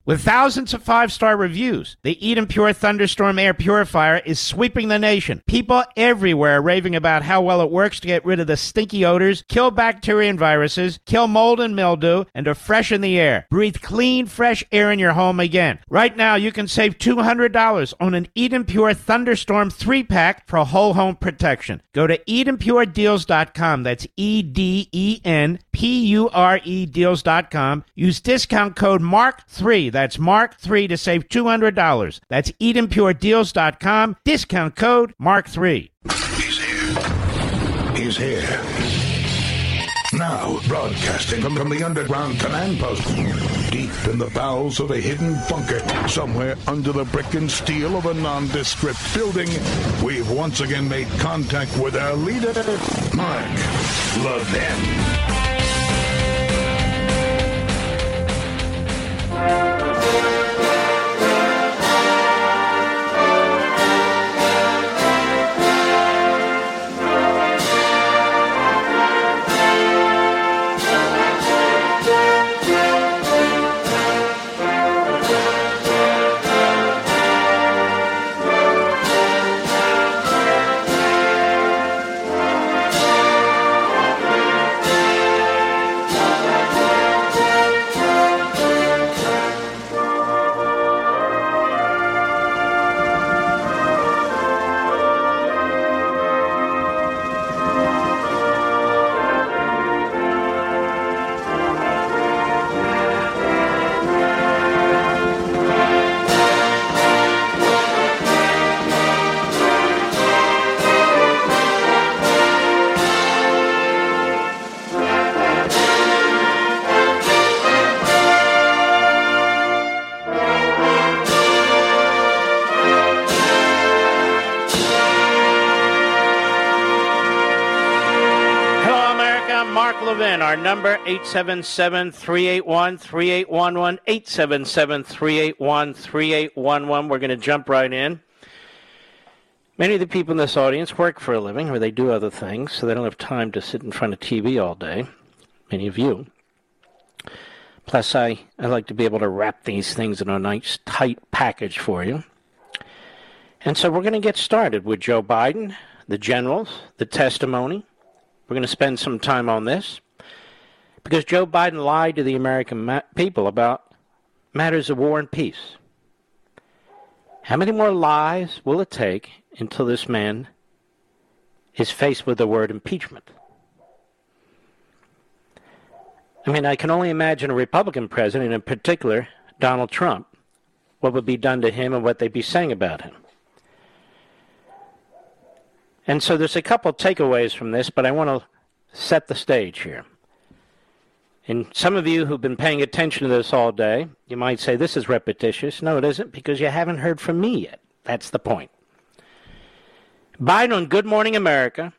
With thousands of 5-star reviews, the Eden Pure Thunderstorm Air Purifier is sweeping the nation. People everywhere are raving about how well it works to get rid of the stinky odors, kill bacteria and viruses, kill mold and mildew, and to freshen the air. Breathe clean, fresh air in your home again. Right now, you can save $200 on an Eden Pure Thunderstorm 3-pack for whole home protection. Go to EdenPureDeals.com. That's EdenPure Deals.com. Use discount code MARK3. That's MARK3 to save $200. That's EdenPureDeals.com. Discount code MARK3. He's here. Now, broadcasting from the underground command post, deep in the bowels of a hidden bunker, somewhere under the brick and steel of a nondescript building, we've once again made contact with our leader, Mark Levin. Our number, 877-381-3811, 877-381-3811. We're going to jump right in. Many of the people in this audience work for a living, or they do other things, so they don't have time to sit in front of TV all day. Many of you. Plus, I like to be able to wrap these things in a nice, tight package for you. And so we're going to get started with Joe Biden, the generals, the testimony. We're going to spend some time on this, because Joe Biden lied to the American people about matters of war and peace. How many more lies will it take until this man is faced with the word impeachment? I mean, I can only imagine a Republican president, in particular Donald Trump, what would be done to him and what they'd be saying about him. And so there's a couple takeaways from this, but I want to set the stage here. And some of you who've been paying attention to this all day, you might say, this is repetitious. No, it isn't, because you haven't heard from me yet. That's the point. Biden on Good Morning America,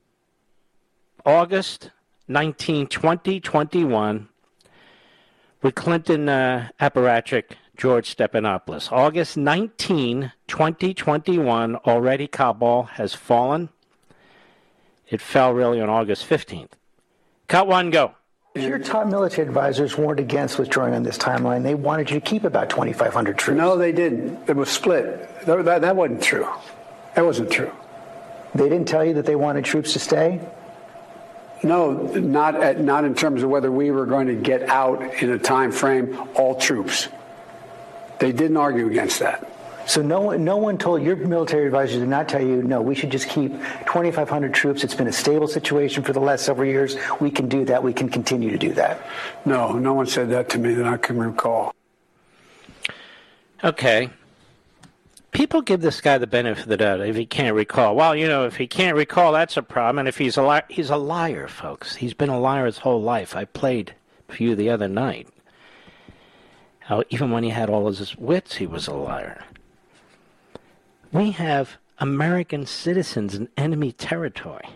August 19, 2021, with Clinton apparatchik George Stephanopoulos. August 19, 2021, already Kabul has fallen. It fell really on August 15th. Cut one, go. Your top military advisors warned against withdrawing on this timeline. They wanted you to keep about 2,500 troops. No, they didn't. It was split. That wasn't true. That wasn't true. They didn't tell you that they wanted troops to stay? No, not in terms of whether we were going to get out in a time frame, all troops. They didn't argue against that. So no one told your military advisors did not tell you, no, we should just keep 2,500 troops. It's been a stable situation for the last several years. We can do that. We can continue to do that. No one said that to me that I can recall. Okay. People give this guy the benefit of the doubt if he can't recall. Well, if he can't recall, that's a problem. And if he's a liar, he's a liar, folks. He's been a liar his whole life. I played for you the other night. How even when he had all his wits, he was a liar. We have American citizens in enemy territory.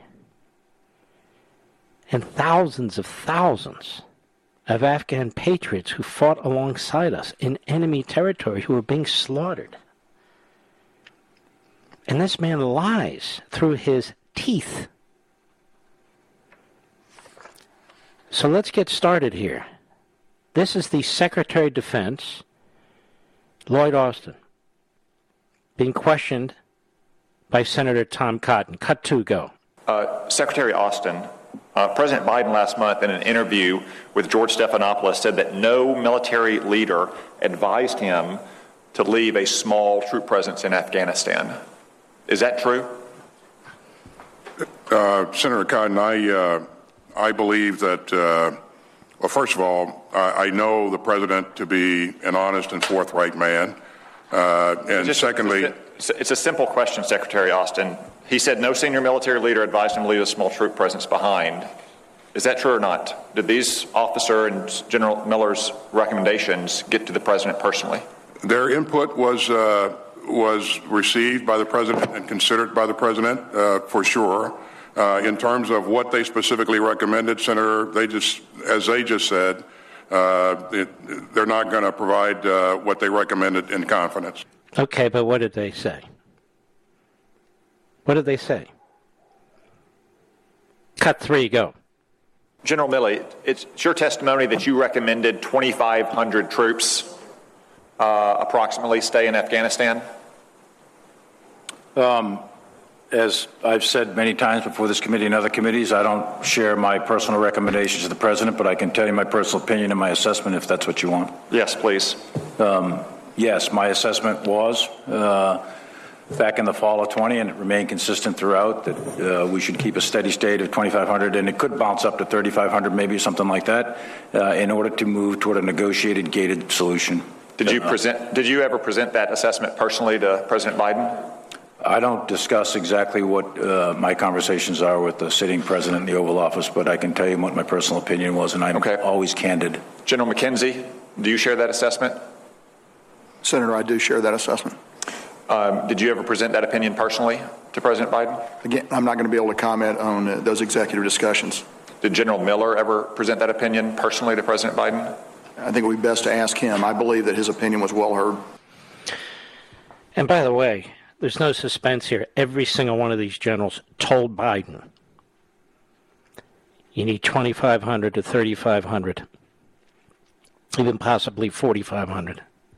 And thousands of Afghan patriots who fought alongside us in enemy territory who were being slaughtered. And this man lies through his teeth. So let's get started here. This is the Secretary of Defense Lloyd Austin, being questioned by Senator Tom Cotton. Cut 2, go. Secretary Austin, President Biden last month in an interview with George Stephanopoulos said that no military leader advised him to leave a small troop presence in Afghanistan. Is that true? Senator Cotton, I believe that, well, first of all, I know the president to be an honest and forthright man. And secondly... It's a simple question, Secretary Austin. He said no senior military leader advised him to leave a small troop presence behind. Is that true or not? Did these officer and General Miller's recommendations get to the president personally? Their input was received by the president and considered by the president, for sure. In terms of what they specifically recommended, Senator, as they just said, they're not going to provide what they recommended in confidence. Okay, but what did they say? What did they say? Cut 3, go. General Milley, it's your testimony that you recommended 2,500 troops approximately stay in Afghanistan? As I've said many times before this committee and other committees, I don't share my personal recommendations to the president, but I can tell you my personal opinion and my assessment if that's what you want. Yes, please. Yes, my assessment was back in the fall of 20, and it remained consistent throughout, that we should keep a steady state of 2,500, and it could bounce up to 3,500, maybe something like that, in order to move toward a negotiated, gated solution. Did you ever present that assessment personally to President Biden? I don't discuss exactly what my conversations are with the sitting president in the Oval Office, but I can tell you what my personal opinion was, and I'm always candid. General McKenzie, do you share that assessment? Senator, I do share that assessment. Did you ever present that opinion personally to President Biden? Again, I'm not going to be able to comment on those executive discussions. Did General Miller ever present that opinion personally to President Biden? I think it would be best to ask him. I believe that his opinion was well heard. And by the way, there's no suspense here. Every single one of these generals told Biden, you need 2,500 to 3,500, even possibly 4,500.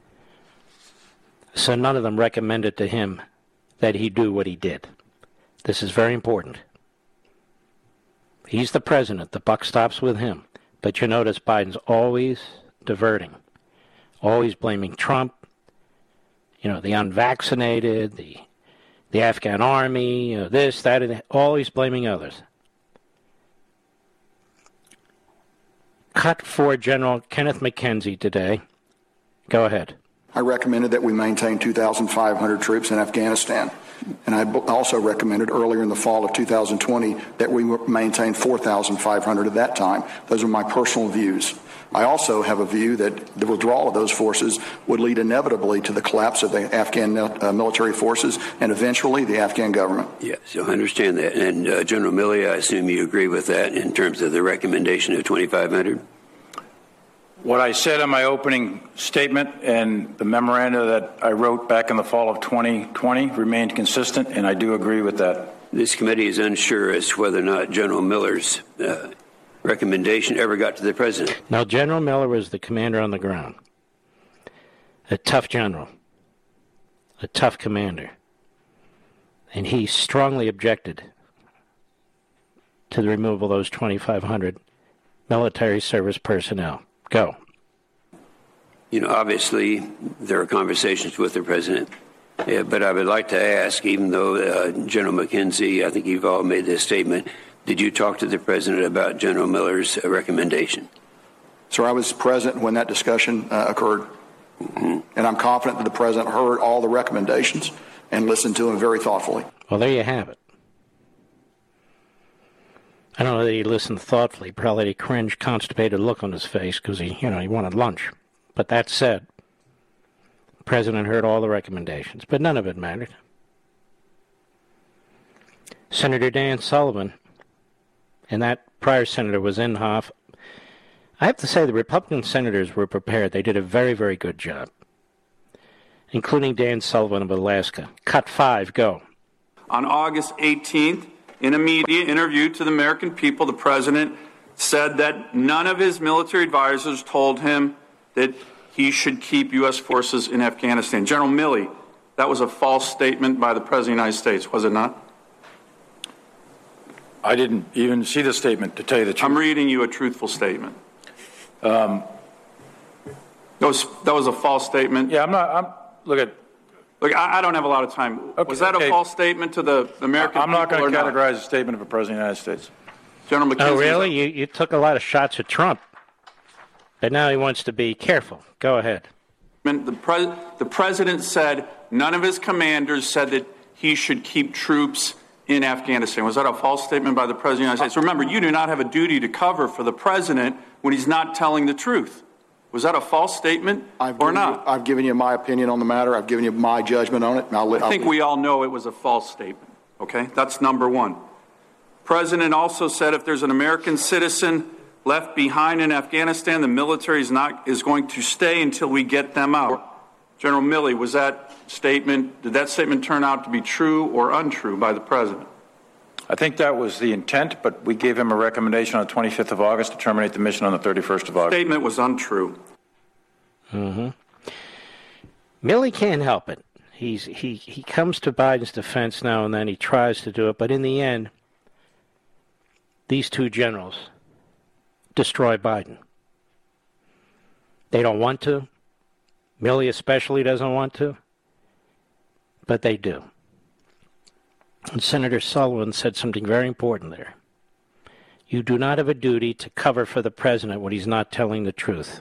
So none of them recommended to him that he do what he did. This is very important. He's the president. The buck stops with him. But you notice Biden's always diverting, always blaming Trump, the unvaccinated, the Afghan army, this, that, and that, always blaming others. Cut 4, General Kenneth McKenzie today. Go ahead. I recommended that we maintain 2,500 troops in Afghanistan. And I also recommended earlier in the fall of 2020 that we maintain 4,500 at that time. Those are my personal views. I also have a view that the withdrawal of those forces would lead inevitably to the collapse of the Afghan military forces and eventually the Afghan government. Yes, I understand that. And General Milley, I assume you agree with that in terms of the recommendation of 2,500? What I said in my opening statement and the memoranda that I wrote back in the fall of 2020 remained consistent, and I do agree with that. This committee is unsure as to whether or not General Miller's recommendation ever got to the president. Now, General Miller was the commander on the ground. A tough general. A tough commander. And he strongly objected to the removal of those 2,500 military service personnel. Go. Obviously, there are conversations with the president. But I would like to ask, even though General McKenzie, I think you've all made this statement, did you talk to the president about General Miller's recommendation? Sir, I was present when that discussion occurred. Mm-hmm. And I'm confident that the president heard all the recommendations and listened to them very thoughtfully. Well, there you have it. I don't know that he listened thoughtfully. Probably had a cringe, constipated look on his face because he wanted lunch. But that said, the president heard all the recommendations, but none of it mattered. Senator Dan Sullivan and that prior senator was Inhofe. I have to say the Republican senators were prepared. They did a very, very good job, including Dan Sullivan of Alaska. Cut 5, go. On August 18th, in a media interview to the American people, the president said that none of his military advisors told him that he should keep U.S. forces in Afghanistan. General Milley, that was a false statement by the President of the United States, was it not? I didn't even see the statement, to tell you the truth. I'm reading you a truthful statement. That was a false statement. Yeah, Look, I don't have a lot of time. Okay, was that a false statement to the American people? I'm not going to categorize a statement of a President of the United States. General McKenzie. Oh, really? You took a lot of shots at Trump, but now he wants to be careful. Go ahead. The president said none of his commanders said that he should keep troops in Afghanistan. Was that a false statement by the President of the United States? Remember, you do not have a duty to cover for the president when he's not telling the truth. Was that a false statement or not? I've given you my opinion on the matter. I've given you my judgment on it. I think we all know it was a false statement. Okay? That's number one. President also said if there's an American citizen left behind in Afghanistan, the military is going to stay until we get them out. General Milley, did that statement turn out to be true or untrue by the president? I think that was the intent, but we gave him a recommendation on the 25th of August to terminate the mission on the 31st of August. The statement was untrue. Mm-hmm. Milley can't help it. He comes to Biden's defense now and then. He tries to do it, but in the end, these two generals destroy Biden. They don't want to. Milley especially doesn't want to, but they do. And Senator Sullivan said something very important there. You do not have a duty to cover for the president when he's not telling the truth.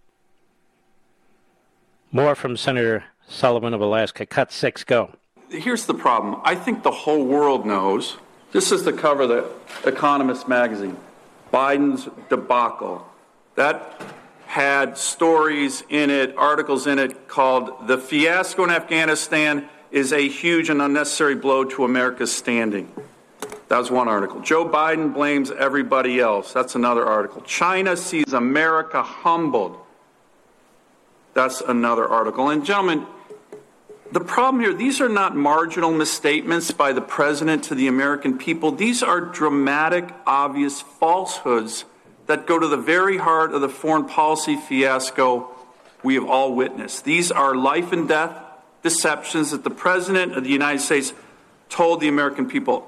More from Senator Sullivan of Alaska. Cut 6, go. Here's the problem. I think the whole world knows. This is the cover of the Economist magazine. Biden's debacle. That had stories in it, articles in it called "The Fiasco in Afghanistan is a huge and unnecessary blow to America's standing." That was one article. Joe Biden blames everybody else. That's another article. China sees America humbled. That's another article. And gentlemen, the problem here, these are not marginal misstatements by the president to the American people. These are dramatic, obvious falsehoods that go to the very heart of the foreign policy fiasco we have all witnessed. These are life and death deceptions that the President of the United States told the American people.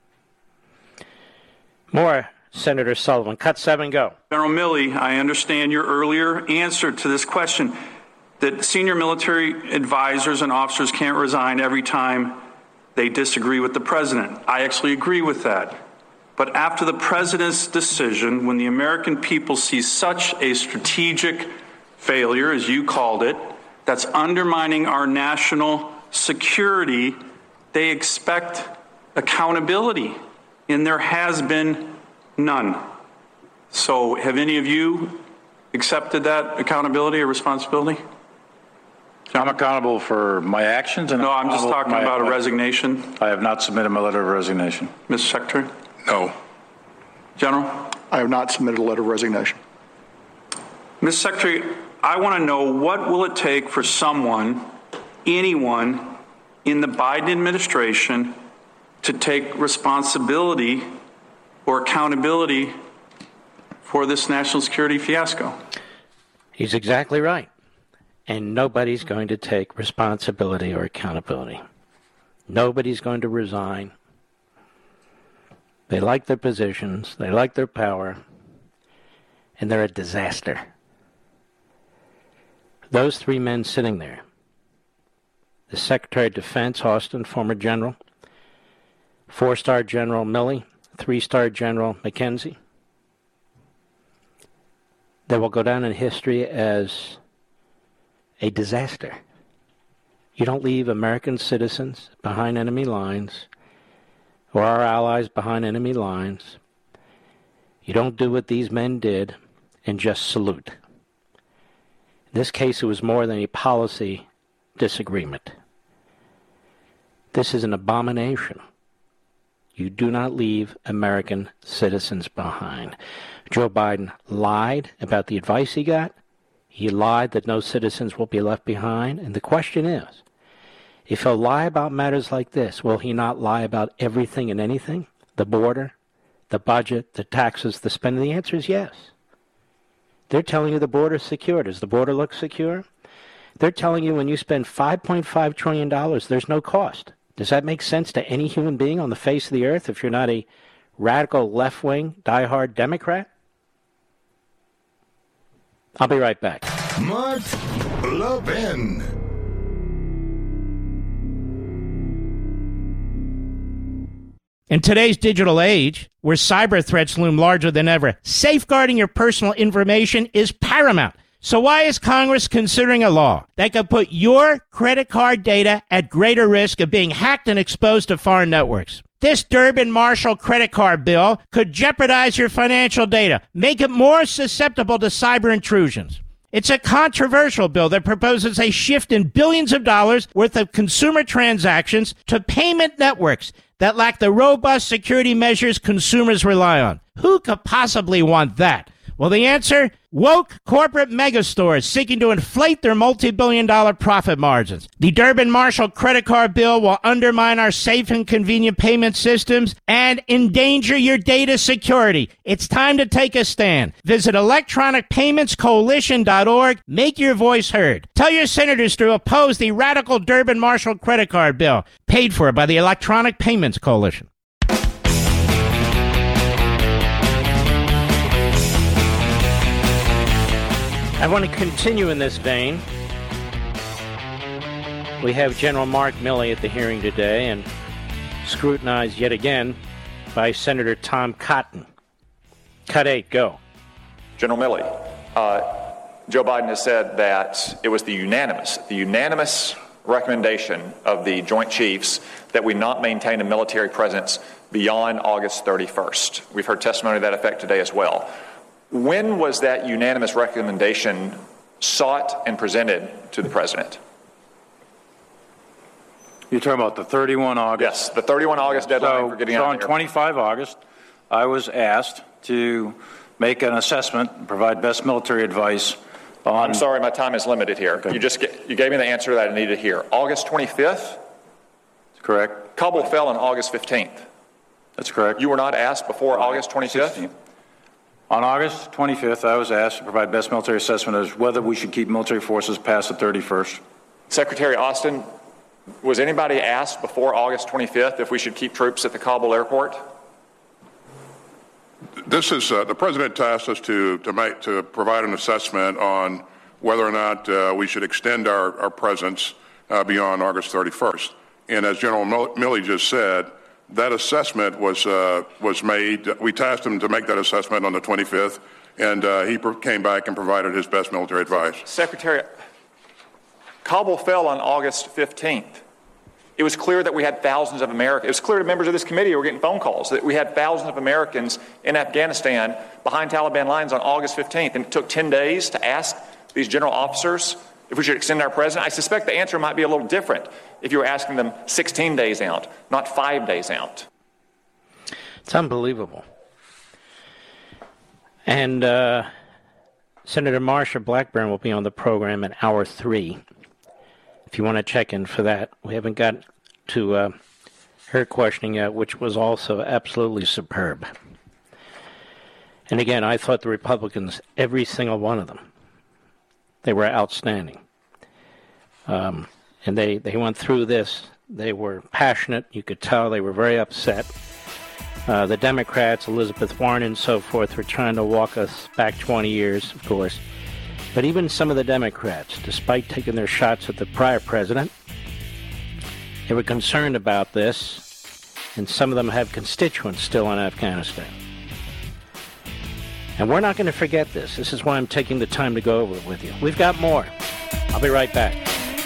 More, Senator Sullivan. Cut 7, go. General Milley, I understand your earlier answer to this question, that senior military advisors and officers can't resign every time they disagree with the President. I actually agree with that. But after the President's decision, when the American people see such a strategic failure, as you called it, that's undermining our national security, they expect accountability, and there has been none. So have any of you accepted that accountability or responsibility? I'm accountable for my actions. And no, I'm just talking about a resignation. I have not submitted my letter of resignation. Mr. Secretary? No. General? I have not submitted a letter of resignation. Mr. Secretary, I want to know, what will it take for anyone in the Biden administration to take responsibility or accountability for this national security fiasco? He's exactly right. And nobody's going to take responsibility or accountability. Nobody's going to resign. They like their positions, they like their power, and they're a disaster. Those three men sitting there, the Secretary of Defense, Austin, former general, 4-star General Milley, 3-star General McKenzie, they will go down in history as a disaster. You don't leave American citizens behind enemy lines or our allies behind enemy lines. You don't do what these men did and just salute. In this case, it was more than a policy disagreement. This is an abomination. You do not leave American citizens behind. Joe Biden lied about the advice he got. He lied that no citizens will be left behind. And the question is, if he'll lie about matters like this, will he not lie about everything and anything? The border, the budget, the taxes, the spending? The answer is yes. They're telling you the border's secure. Does the border look secure? They're telling you when you spend $5.5 trillion, there's no cost. Does that make sense to any human being on the face of the earth if you're not a radical left-wing, diehard Democrat? I'll be right back. Mark Levin. In today's digital age, where cyber threats loom larger than ever, safeguarding your personal information is paramount. So why is Congress considering a law that could put your credit card data at greater risk of being hacked and exposed to foreign networks? This Durbin-Marshall credit card bill could jeopardize your financial data, make it more susceptible to cyber intrusions. It's a controversial bill that proposes a shift in billions of dollars worth of consumer transactions to payment networks that lack the robust security measures consumers rely on. Who could possibly want that? Well, the answer? Woke corporate megastores seeking to inflate their multi-billion-dollar profit margins. The Durbin-Marshall credit card bill will undermine our safe and convenient payment systems and endanger your data security. It's time to take a stand. Visit electronicpaymentscoalition.org. Make your voice heard. Tell your senators to oppose the radical Durbin-Marshall credit card bill, paid for by the Electronic Payments Coalition. I want to continue in this vein. We have General Mark Milley at the hearing today and scrutinized yet again by Senator Tom Cotton. Cut 8, go. General Milley, Joe Biden has said that it was the unanimous recommendation of the Joint Chiefs that we not maintain a military presence beyond August 31st. We've heard testimony to that effect today as well. When was that unanimous recommendation sought and presented to the president? You're talking about the 31 August? Yes, the 31 August deadline for getting out on 25 August, I was asked to make an assessment and provide best military advice on... I'm sorry, my time is limited here. Okay. You gave me the answer that I needed here. August 25th? That's correct. Kabul fell on August 15th. That's correct. You were not asked before August 25th? 16th. On August 25th, I was asked to provide best military assessment as whether we should keep military forces past the 31st. Secretary Austin, was anybody asked before August 25th if we should keep troops at the Kabul airport? This is the president tasked us to provide an assessment on whether or not we should extend our presence beyond August 31st. And as General Milley just said, that assessment was made. We tasked him to make that assessment on the 25th, and he came back and provided his best military advice. Secretary, Kabul fell on August 15th. It was clear that we had thousands of Americans. It was clear to members of this committee who were getting phone calls that we had thousands of Americans in Afghanistan behind Taliban lines on August 15th, and it took 10 days to ask these general officers if we should extend our presence. I suspect the answer might be a little different if you were asking them 16 days out, not 5 days out. It's unbelievable. And Senator Marsha Blackburn will be on the program in hour 3. If you want to check in for that. We haven't got to her questioning yet, which was also absolutely superb. And again, I thought the Republicans, every single one of them, they were outstanding. And they went through this. They were passionate. You could tell they were very upset. The Democrats, Elizabeth Warren and so forth, were trying to walk us back 20 years, of course. But even some of the Democrats, despite taking their shots at the prior president, they were concerned about this, and some of them have constituents still in Afghanistan. And we're not going to forget this. This is why I'm taking the time to go over it with you. We've got more. I'll be right back.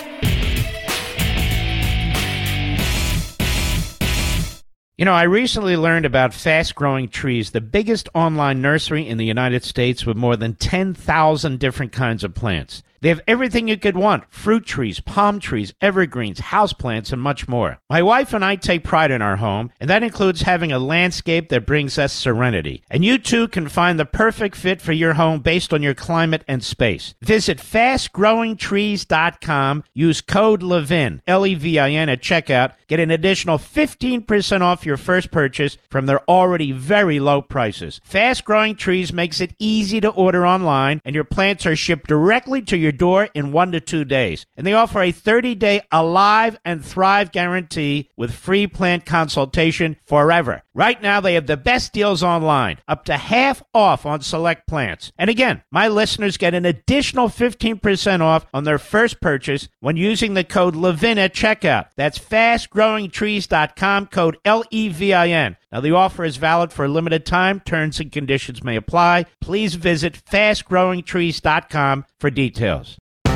You know, I recently learned about Fast Growing Trees, the biggest online nursery in the United States with more than 10,000 different kinds of plants. They have everything you could want: fruit trees, palm trees, evergreens, houseplants, and much more. My wife and I take pride in our home, and that includes having a landscape that brings us serenity. And you too can find the perfect fit for your home based on your climate and space. Visit fastgrowingtrees.com. Use code LEVIN, L-E-V-I-N, at checkout. Get an additional 15% off your first purchase from their already very low prices. Fast Growing Trees makes it easy to order online, and your plants are shipped directly to your door in 1 to 2 days. And they offer a 30-day Alive and Thrive guarantee with free plant consultation forever. Right now, they have the best deals online, up to half off on select plants. And again, my listeners get an additional 15% off on their first purchase when using the code LEVIN at checkout. That's fastgrowingtrees.com, code LEVIN. Now, the offer is valid for a limited time. Terms and conditions may apply. Please visit fastgrowingtrees.com for details.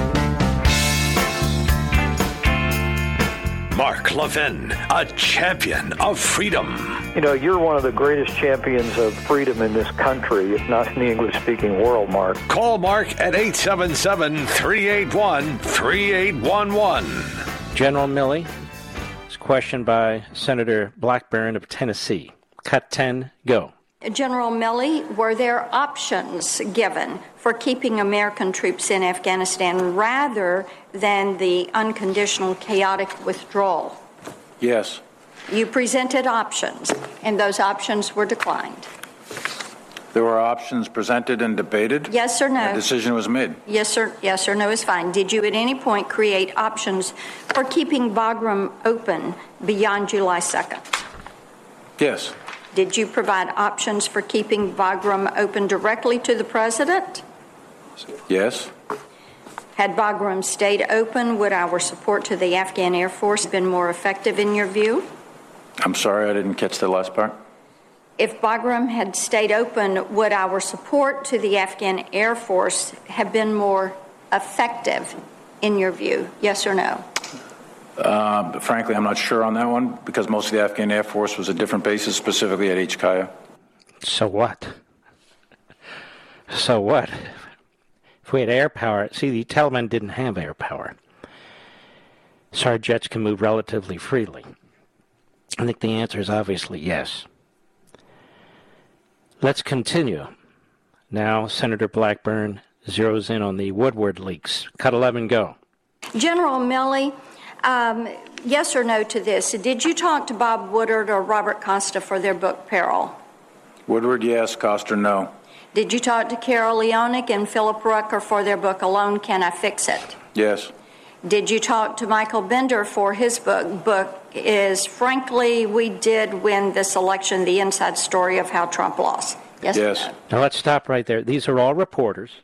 Mark Levin, a champion of freedom. You know, you're one of the greatest champions of freedom in this country, if not in the English-speaking world, Mark. Call Mark at 877-381-3811. General Milley is questioned by Senator Blackburn of Tennessee. Cut 10, go. General Milley, were there options given for keeping American troops in Afghanistan rather than the unconditional chaotic withdrawal? Yes. You presented options, and those options were declined. There were options presented and debated? Yes or no? A decision was made. Yes or no is fine. Did you at any point create options for keeping Bagram open beyond July 2nd? Yes. Did you provide options for keeping Bagram open directly to the president? Yes. Had Bagram stayed open, would our support to the Afghan Air Force been more effective in your view? I'm sorry, I didn't catch the last part. If Bagram had stayed open, would our support to the Afghan Air Force have been more effective in your view? Yes or no? Frankly, I'm not sure on that one because most of the Afghan Air Force was at different bases, specifically at HKIA. So what? So what? If we had air power, see, the Taliban didn't have air power. So our jets can move relatively freely. I think the answer is obviously yes. Let's continue. Now, Senator Blackburn zeroes in on the Woodward leaks. Cut 11, go. General Milley, yes or no to this? Did you talk to Bob Woodward or Robert Costa for their book, Peril? Woodward, yes. Costa, no. Did you talk to Carol Leonick and Philip Rucker for their book, Alone Can I Fix It? Yes. Did you talk to Michael Bender for his book? Book is, frankly, we did win this election, the inside story of how Trump lost. Yes. Yes. Now let's stop right there. These are all reporters.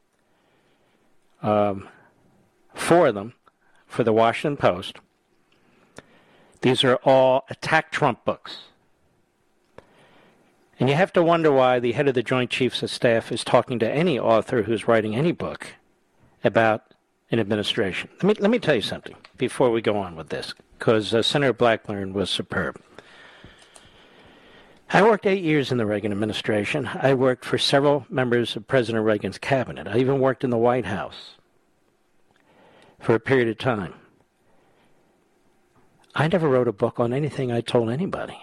4 of them for the Washington Post. These are all attack Trump books. And you have to wonder why the head of the Joint Chiefs of Staff is talking to any author who's writing any book about an administration. Let me tell you something before we go on with this, because Senator Blackburn was superb. I worked 8 years in the Reagan administration. I worked for several members of President Reagan's cabinet. I even worked in the White House for a period of time. I never wrote a book on anything I told anybody.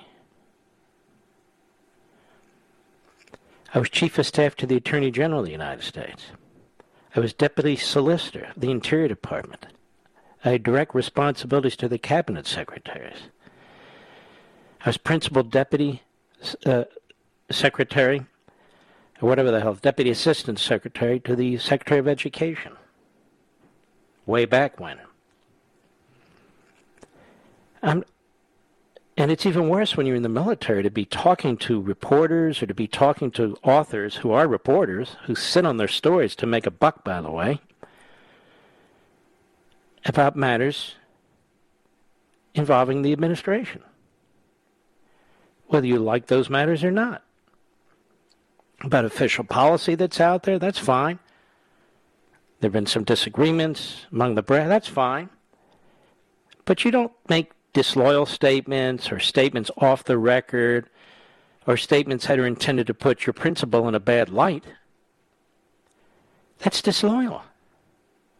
I was Chief of Staff to the Attorney General of the United States. I was Deputy Solicitor of the Interior Department. I had direct responsibilities to the Cabinet Secretaries. I was Principal Deputy Secretary, or whatever the hell, Deputy Assistant Secretary to the Secretary of Education. Way back when. And it's even worse when you're in the military to be talking to reporters or to be talking to authors who are reporters, who sit on their stories to make a buck, by the way, about matters involving the administration, whether you like those matters or not. About official policy that's out there, that's fine. There have been some disagreements among the brass, that's fine. But you don't make disloyal statements or statements off the record or statements that are intended to put your principal in a bad light. That's disloyal.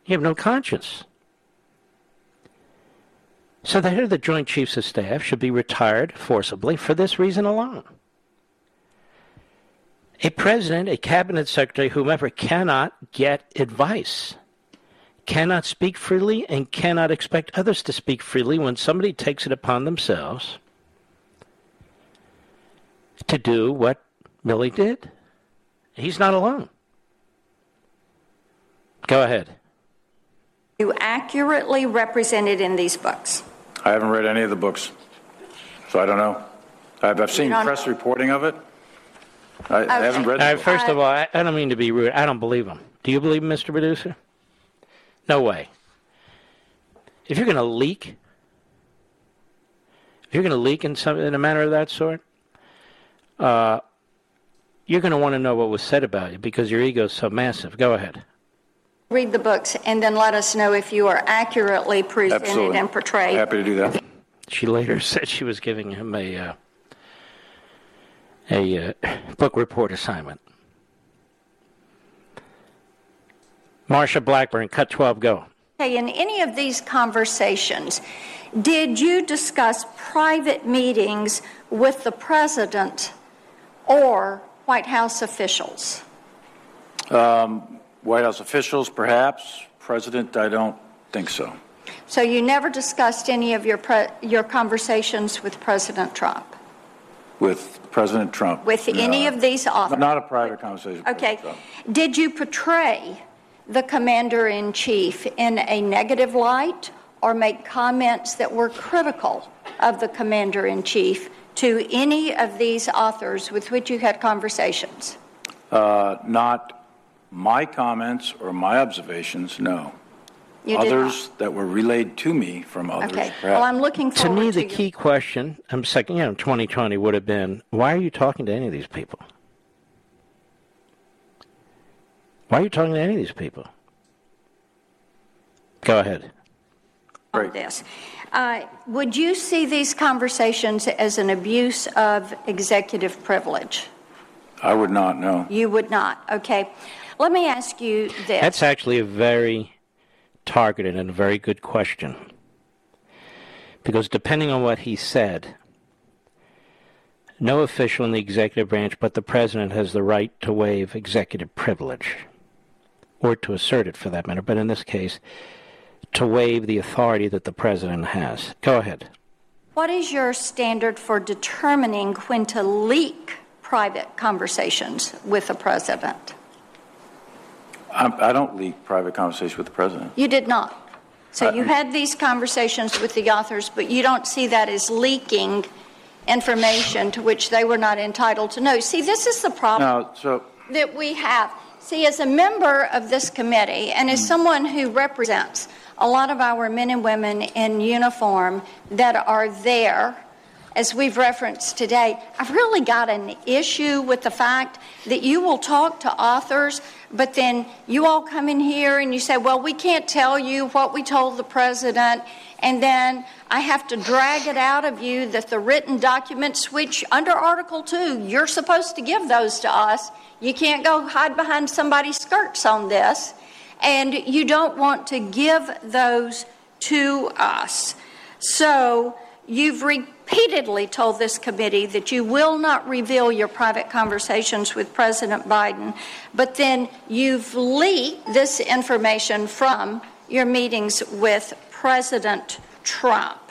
You have no conscience. So the head of the Joint Chiefs of Staff should be retired forcibly for this reason alone. A president, a cabinet secretary, whomever, cannot get advice, cannot speak freely, and cannot expect others to speak freely when somebody takes it upon themselves to do what Milley did. He's not alone. Go ahead. You accurately represented in these books. I haven't read any of the books, so I don't know. I've seen press reporting of it. I haven't read the book. First of all, I don't mean to be rude. I don't believe him. Do you believe him, Mr. Producer? No way. If you're going to leak, in a manner of that sort, you're going to want to know what was said about you because your ego is so massive. Go ahead. Read the books and then let us know if you are accurately presented Absolutely. and portrayed. Happy to do that. She later said she was giving him a book report assignment. Marsha Blackburn, cut 12, go. Okay, in any of these conversations, did you discuss private meetings with the president or White House officials? White House officials, perhaps. President, I don't think so. So you never discussed any of your conversations with President Trump? With President Trump. With any of these authors? Not a private conversation. Okay. Did you portray the commander-in-chief in a negative light or make comments that were critical of the commander-in-chief to any of these authors with which you had conversations? Not my comments or my observations, no. Others that were relayed to me from others. Okay. Well, I'm looking forward to me, the key question, 2020 would have been, why are you talking to any of these people? Why are you talking to any of these people? Go ahead. On this. Would you see these conversations as an abuse of executive privilege? I would not, no. You would not. Okay. Let me ask you this. That's actually a very targeted and a very good question. Because depending on what he said, no official in the executive branch but the president has the right to waive executive privilege, or to assert it for that matter, but in this case, to waive the authority that the president has. Go ahead. What is your standard for determining when to leak private conversations with the president? I don't leak private conversations with the president. You did not. So you had these conversations with the authors, but you don't see that as leaking information to which they were not entitled to know. See, this is the problem that we have. See, as a member of this committee and as someone who represents a lot of our men and women in uniform that are there, as we've referenced today, I've really got an issue with the fact that you will talk to authors, but then you all come in here and you say, well, we can't tell you what we told the president, and then I have to drag it out of you that the written documents, which under Article 2, you're supposed to give those to us. You can't go hide behind somebody's skirts on this, and you don't want to give those to us. So you've repeatedly told this committee that you will not reveal your private conversations with President Biden, but then you've leaked this information from your meetings with President Trump.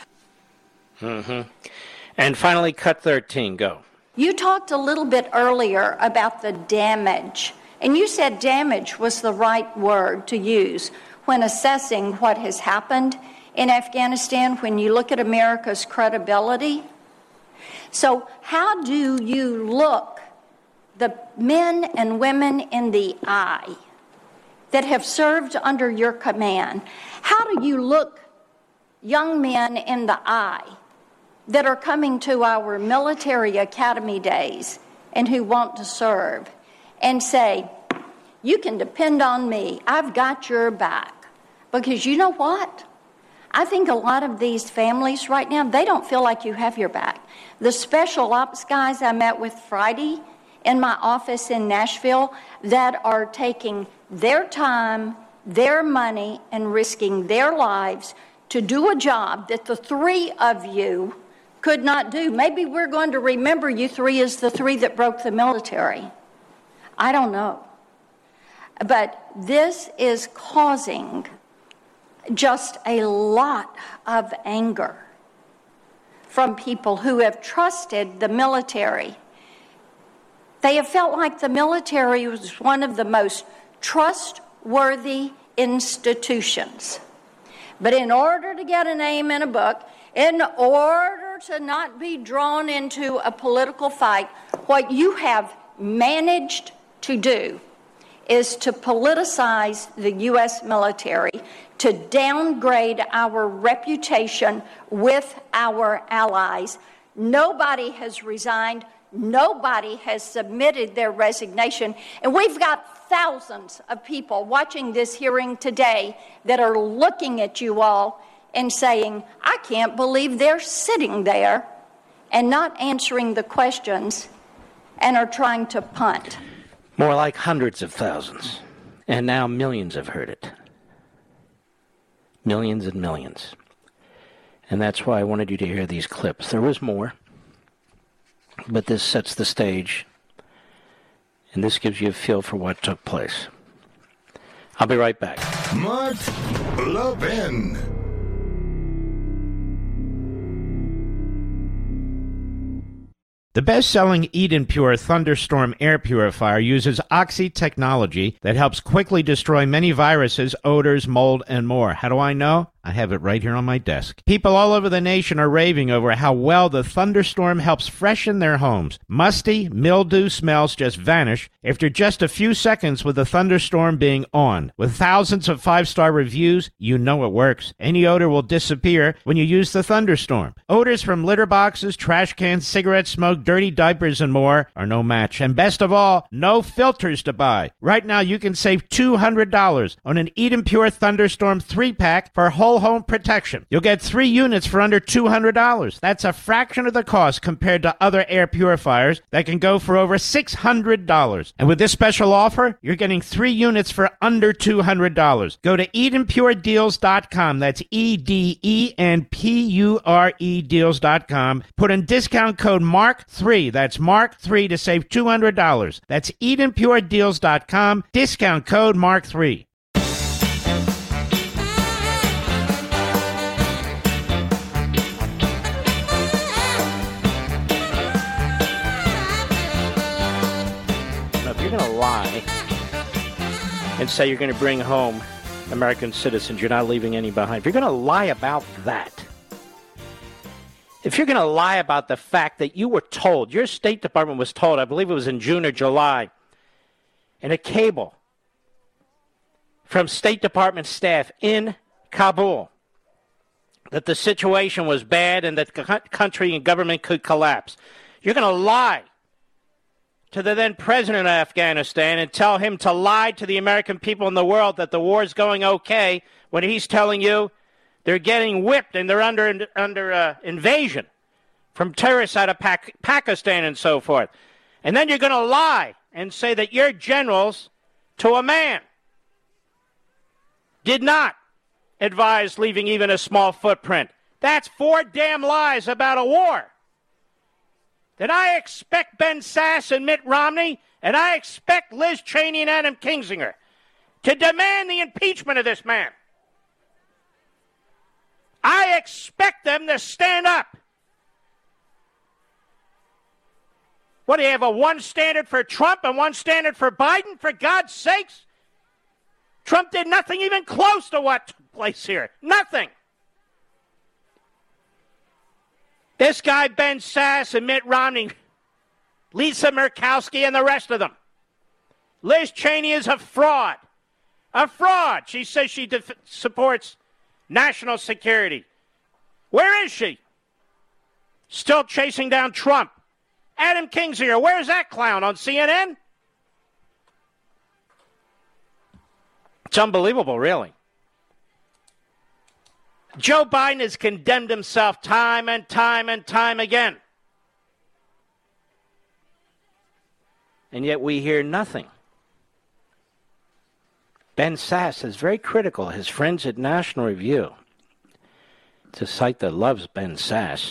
And finally, cut 13, go. You talked a little bit earlier about the damage, and you said damage was the right word to use when assessing what has happened in Afghanistan when you look at America's credibility. So how do you look the men and women in the eye that have served under your command? How do you look young men in the eye that are coming to our military academy days and who want to serve and say, you can depend on me, I've got your back? Because you know what? I think a lot of these families right now, they don't feel like you have your back. The special ops guys I met with Friday in my office in Nashville that are taking their time their money and risking their lives to do a job that the three of you could not do. Maybe we're going to remember you three as the three that broke the military. I don't know. But this is causing just a lot of anger from people who have trusted the military. They have felt like the military was one of the most trustworthy institutions. But in order to get a name in a book, in order to not be drawn into a political fight, what you have managed to do is to politicize the U.S. military, to downgrade our reputation with our allies. Nobody has resigned. Nobody has submitted their resignation. And we've got thousands of people watching this hearing today that are looking at you all and saying, I can't believe they're sitting there and not answering the questions and are trying to punt. More like hundreds of thousands. And now millions have heard it. Millions and millions. And that's why I wanted you to hear these clips. There was more, but this sets the stage, and this gives you a feel for what took place. I'll be right back. Mark Levin. The best-selling Eden Pure Thunderstorm air purifier uses Oxy technology that helps quickly destroy many viruses, odors, mold, and more. How do I know? I have it right here on my desk. People all over the nation are raving over how well the Thunderstorm helps freshen their homes. Musty, mildew smells just vanish after just a few seconds with the Thunderstorm being on. With thousands of 5-star reviews, you know it works. Any odor will disappear when you use the Thunderstorm. Odors from litter boxes, trash cans, cigarette smoke, dirty diapers, and more are no match. And best of all, no filters to buy. Right now, you can save $200 on an Eden Pure Thunderstorm 3-pack for whole home protection. You'll get 3 units for under $200. That's a fraction of the cost compared to other air purifiers that can go for over $600. And with this special offer, you're getting 3 units for under $200. Go to EdenPureDeals.com. That's EDENPURE deals.com. Put in discount code MARK3. That's MARK3 to save $200. That's EdenPureDeals.com. Discount code MARK3. You're going to lie and say you're going to bring home American citizens, you're not leaving any behind. If you're going to lie about that, if you're going to lie about the fact that you were told, your State Department was told, I believe it was in June or July, in a cable from State Department staff in Kabul, that the situation was bad and that the country and government could collapse. You're going to lie to the then president of Afghanistan and tell him to lie to the American people in the world that the war is going okay when he's telling you they're getting whipped and they're under invasion from terrorists out of Pakistan and so forth. And then you're going to lie and say that your generals, to a man, did not advise leaving even a small footprint. That's 4 damn lies about a war. That I expect Ben Sasse and Mitt Romney, and I expect Liz Cheney and Adam Kinzinger to demand the impeachment of this man. I expect them to stand up. What, do you have a one standard for Trump and one standard for Biden? For God's sakes? Trump did nothing even close to what took place here. Nothing. This guy, Ben Sasse, and Mitt Romney, Lisa Murkowski, and the rest of them. Liz Cheney is a fraud. A fraud. She says she supports national security. Where is she? Still chasing down Trump. Adam Kinzinger, where's that clown? On CNN? It's unbelievable, really. Joe Biden has condemned himself time and time and time again. And yet we hear nothing. Ben Sasse is very critical. His friends at National Review, it's a site that loves Ben Sasse,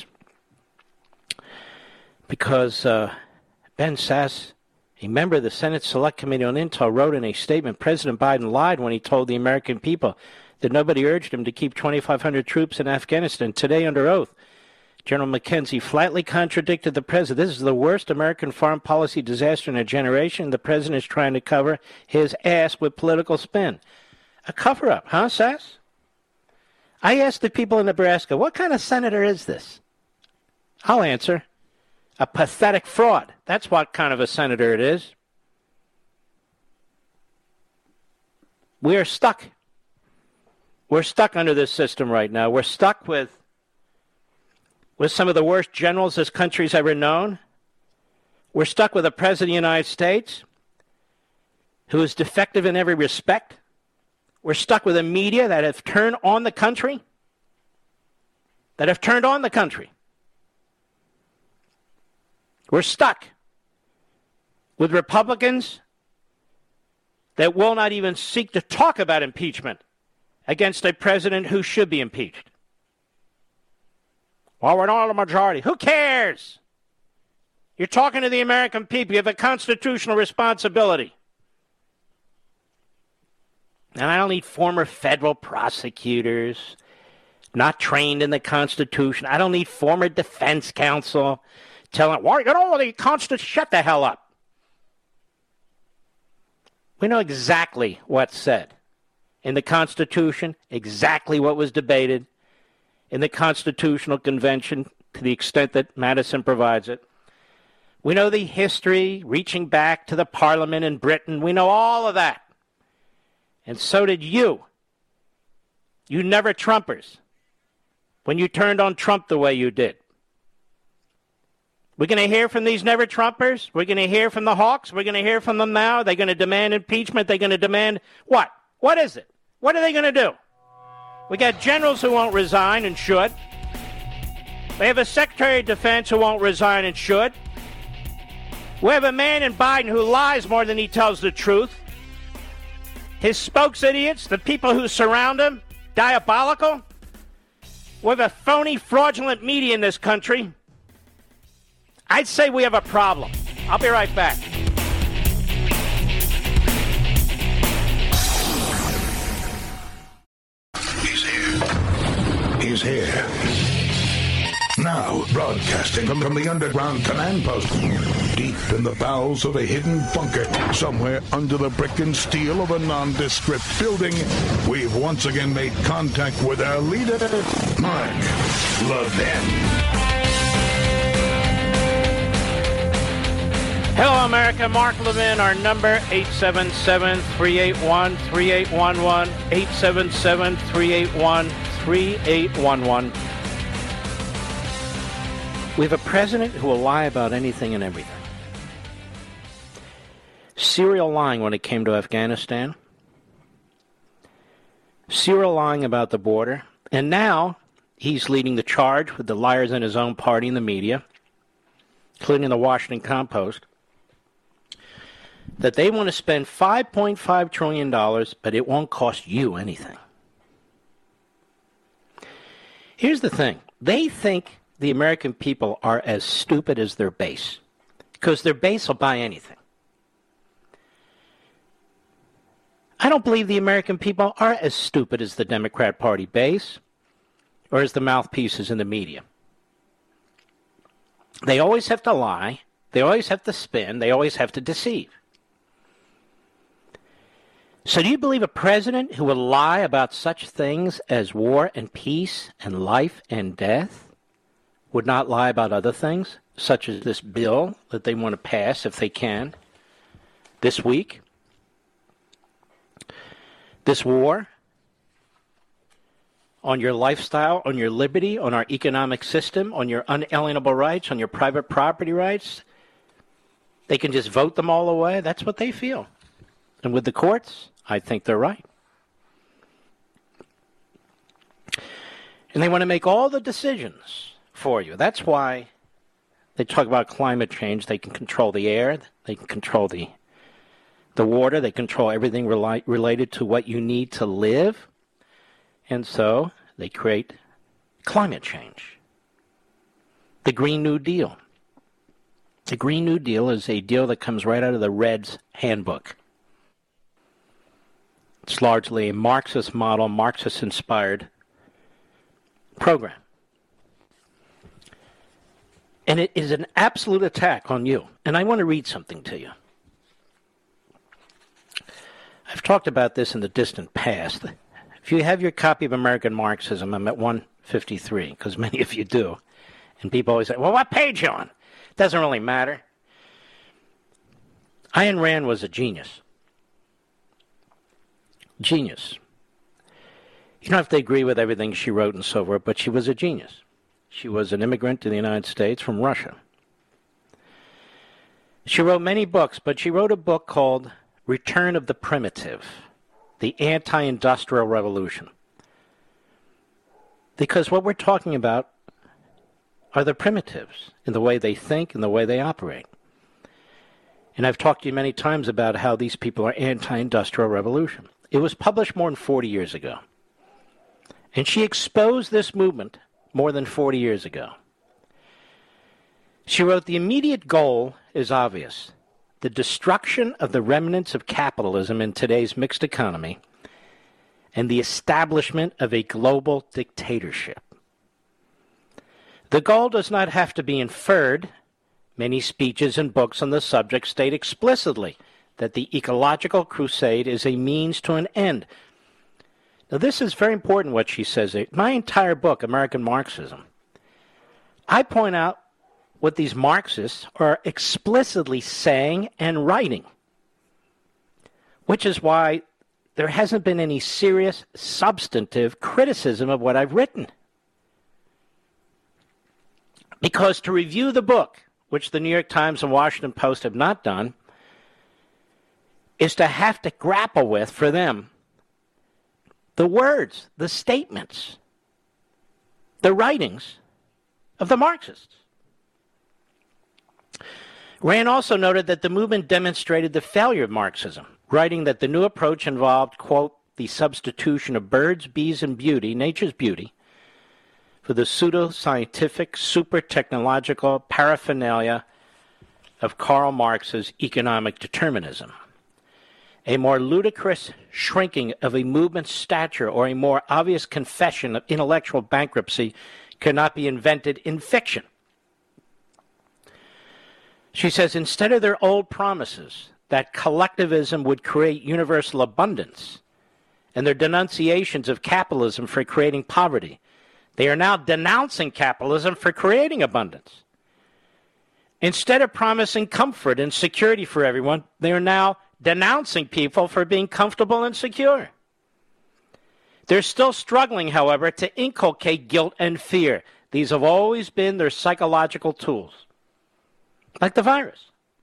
because Ben Sasse, a member of the Senate Select Committee on Intel, wrote in a statement, President Biden lied when he told the American people that nobody urged him to keep 2,500 troops in Afghanistan. Today, under oath, General McKenzie flatly contradicted the president. This is the worst American foreign policy disaster in a generation. The president is trying to cover his ass with political spin. A cover-up, huh, Sasse? I asked the people in Nebraska, what kind of senator is this? I'll answer. A pathetic fraud. That's what kind of a senator it is. We are stuck. We're stuck under this system right now. We're stuck with some of the worst generals this country's ever known. We're stuck with a president of the United States who is defective in every respect. We're stuck with a media that have turned on the country. We're stuck with Republicans that will not even seek to talk about impeachment against a president who should be impeached. Well, we're not a majority. Who cares? You're talking to the American people. You have a constitutional responsibility. And I don't need former federal prosecutors not trained in the Constitution. I don't need former defense counsel telling, well, you know, the Constitution, shut the hell up. We know exactly what's said in the Constitution, exactly what was debated in the Constitutional Convention to the extent that Madison provides it. We know the history reaching back to the Parliament in Britain. We know all of that. And so did you. You never-Trumpers, when you turned on Trump the way you did. We're going to hear from these never-Trumpers. We're going to hear from the hawks. We're going to hear from them now. They're going to demand impeachment. They're going to demand what? What is it? What are they going to do? We got generals who won't resign and should. We have a Secretary of Defense who won't resign and should. We have a man in Biden who lies more than he tells the truth. His spokes idiots, the people who surround him, diabolical. We have a phony, fraudulent media in this country. I'd say we have a problem. I'll be right back. He's here. Now, broadcasting from the underground command post, deep in the bowels of a hidden bunker, somewhere under the brick and steel of a nondescript building, we've once again made contact with our leader, Mark Levin. Hello, America. Mark Levin, our number, 877-381-3811, 877-381-3811. We have a president who will lie about anything and everything. Serial lying when it came to Afghanistan. Serial lying about the border. And now he's leading the charge with the liars in his own party and the media, including the Washington Compost, that they want to spend $5.5 trillion, but it won't cost you anything. Here's the thing. They think the American people are as stupid as their base, because their base will buy anything. I don't believe the American people are as stupid as the Democrat Party base or as the mouthpieces in the media. They always have to lie. They always have to spin. They always have to deceive. So do you believe a president who will lie about such things as war and peace and life and death would not lie about other things, such as this bill that they want to pass, if they can, this week? This war on your lifestyle, on your liberty, on our economic system, on your unalienable rights, on your private property rights. They can just vote them all away. That's what they feel. And with the courts, I think they're right. And they want to make all the decisions for you. That's why they talk about climate change. They can control the air. They can control the the water. They control everything related to what you need to live. And so they create climate change. The Green New Deal. The Green New Deal is a deal that comes right out of the Reds handbook. It's largely a Marxist model, Marxist-inspired program. And it is an absolute attack on you. And I want to read something to you. I've talked about this in the distant past. If you have your copy of American Marxism, I'm at 153, because many of you do. And people always say, well, what page are you on? It doesn't really matter. Ayn Rand was a genius. Genius. You don't have to agree with everything she wrote and so forth, but she was a genius. She was an immigrant to the United States from Russia. She wrote many books, but she wrote a book called Return of the Primitive, the Anti-Industrial Revolution. Because what we're talking about are the primitives in the way they think and the way they operate. And I've talked to you many times about how these people are anti-industrial revolution. It was published more than 40 years ago. And she exposed this movement more than 40 years ago. She wrote, the immediate goal is obvious. The destruction of the remnants of capitalism in today's mixed economy and the establishment of a global dictatorship. The goal does not have to be inferred. Many speeches and books on the subject state explicitly that the ecological crusade is a means to an end. Now, this is very important what she says. My entire book, American Marxism, I point out what these Marxists are explicitly saying and writing, which is why there hasn't been any serious, substantive criticism of what I've written. Because to review the book, which the New York Times and Washington Post have not done, is to have to grapple with, for them, the words, the statements, the writings of the Marxists. Rand also noted that the movement demonstrated the failure of Marxism, writing that the new approach involved, quote, the substitution of birds, bees, and beauty, nature's beauty, for the pseudo-scientific, super-technological paraphernalia of Karl Marx's economic determinism. A more ludicrous shrinking of a movement's stature or a more obvious confession of intellectual bankruptcy cannot be invented in fiction. She says, instead of their old promises that collectivism would create universal abundance and their denunciations of capitalism for creating poverty, they are now denouncing capitalism for creating abundance. Instead of promising comfort and security for everyone, they are now denouncing people for being comfortable and secure. They're still struggling, however, to inculcate guilt and fear. These have always been their psychological tools, like the virus.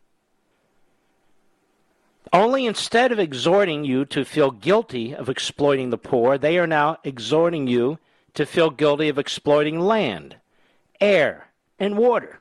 Only instead of exhorting you to feel guilty of exploiting the poor, they are now exhorting you to feel guilty of exploiting land, air, and water.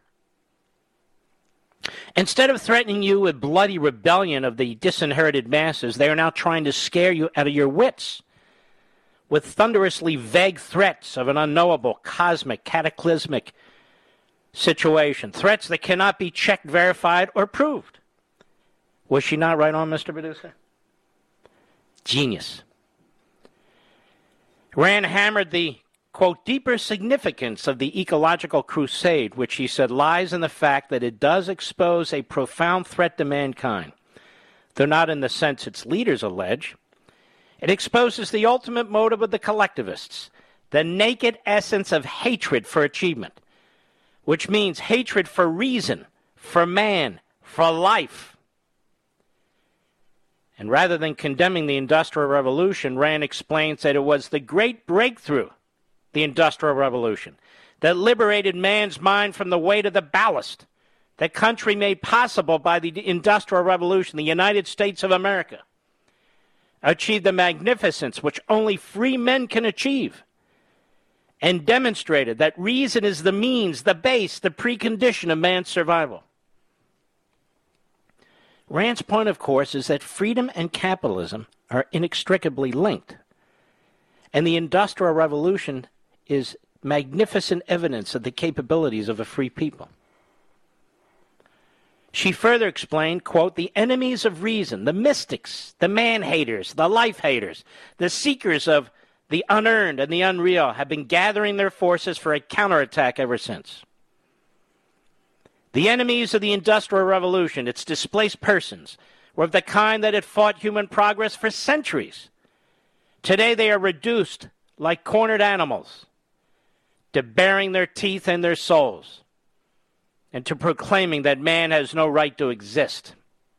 Instead of threatening you with bloody rebellion of the disinherited masses, they are now trying to scare you out of your wits with thunderously vague threats of an unknowable, cosmic, cataclysmic situation. Threats that cannot be checked, verified, or proved. Was she not right on, Mr. Producer? Genius. Rand hammered the, quote, deeper significance of the ecological crusade, which he said lies in the fact that it does expose a profound threat to mankind, though not in the sense its leaders allege. It exposes the ultimate motive of the collectivists, the naked essence of hatred for achievement, which means hatred for reason, for man, for life. And rather than condemning the Industrial Revolution, Rand explains that it was the great breakthrough, the Industrial Revolution, that liberated man's mind from the weight of the ballast, that country made possible by the Industrial Revolution, the United States of America, achieved the magnificence which only free men can achieve, and demonstrated that reason is the means, the base, the precondition of man's survival. Rand's point, of course, is that freedom and capitalism are inextricably linked. And the Industrial Revolution is magnificent evidence of the capabilities of a free people. She further explained, quote, the enemies of reason, the mystics, the man-haters, the life-haters, the seekers of the unearned and the unreal have been gathering their forces for a counterattack ever since. The enemies of the Industrial Revolution, its displaced persons, were of the kind that had fought human progress for centuries. Today they are reduced, like cornered animals, to baring their teeth and their souls, and to proclaiming that man has no right to exist.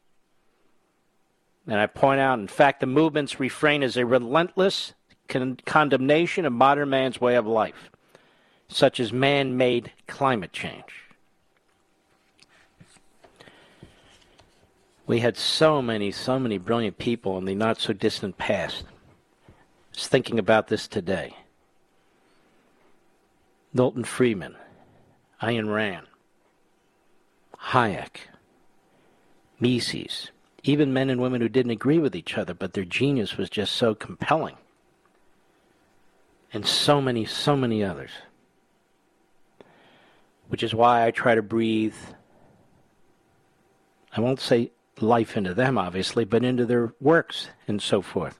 And I point out, in fact, the movement's refrain is a relentless condemnation of modern man's way of life, such as man-made climate change. We had so many brilliant people in the not-so-distant past. I was thinking about this today. Milton Friedman, Ayn Rand, Hayek, Mises, even men and women who didn't agree with each other, but their genius was just so compelling. And so many others. Which is why I try to breathe, I won't say life into them, obviously, but into their works and so forth.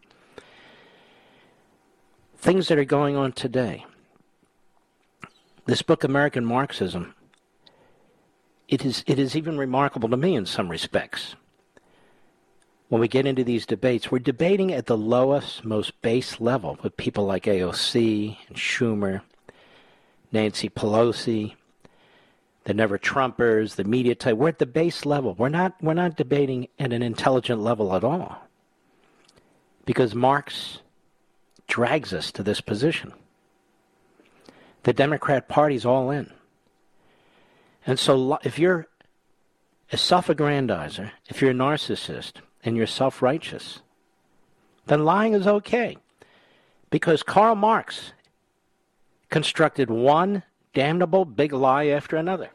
Things that are going on today. This book, American Marxism, it is even remarkable to me in some respects. When we get into these debates, we're debating at the lowest, most base level with people like AOC and Schumer, Nancy Pelosi, the never-Trumpers, the media type. We're at the base level. We're not debating at an intelligent level at all. Because Marx drags us to this position. The Democrat Party's all in. And so if you're a self-aggrandizer, if you're a narcissist, and you're self-righteous, then lying is okay. Because Karl Marx constructed one damnable big lie after another.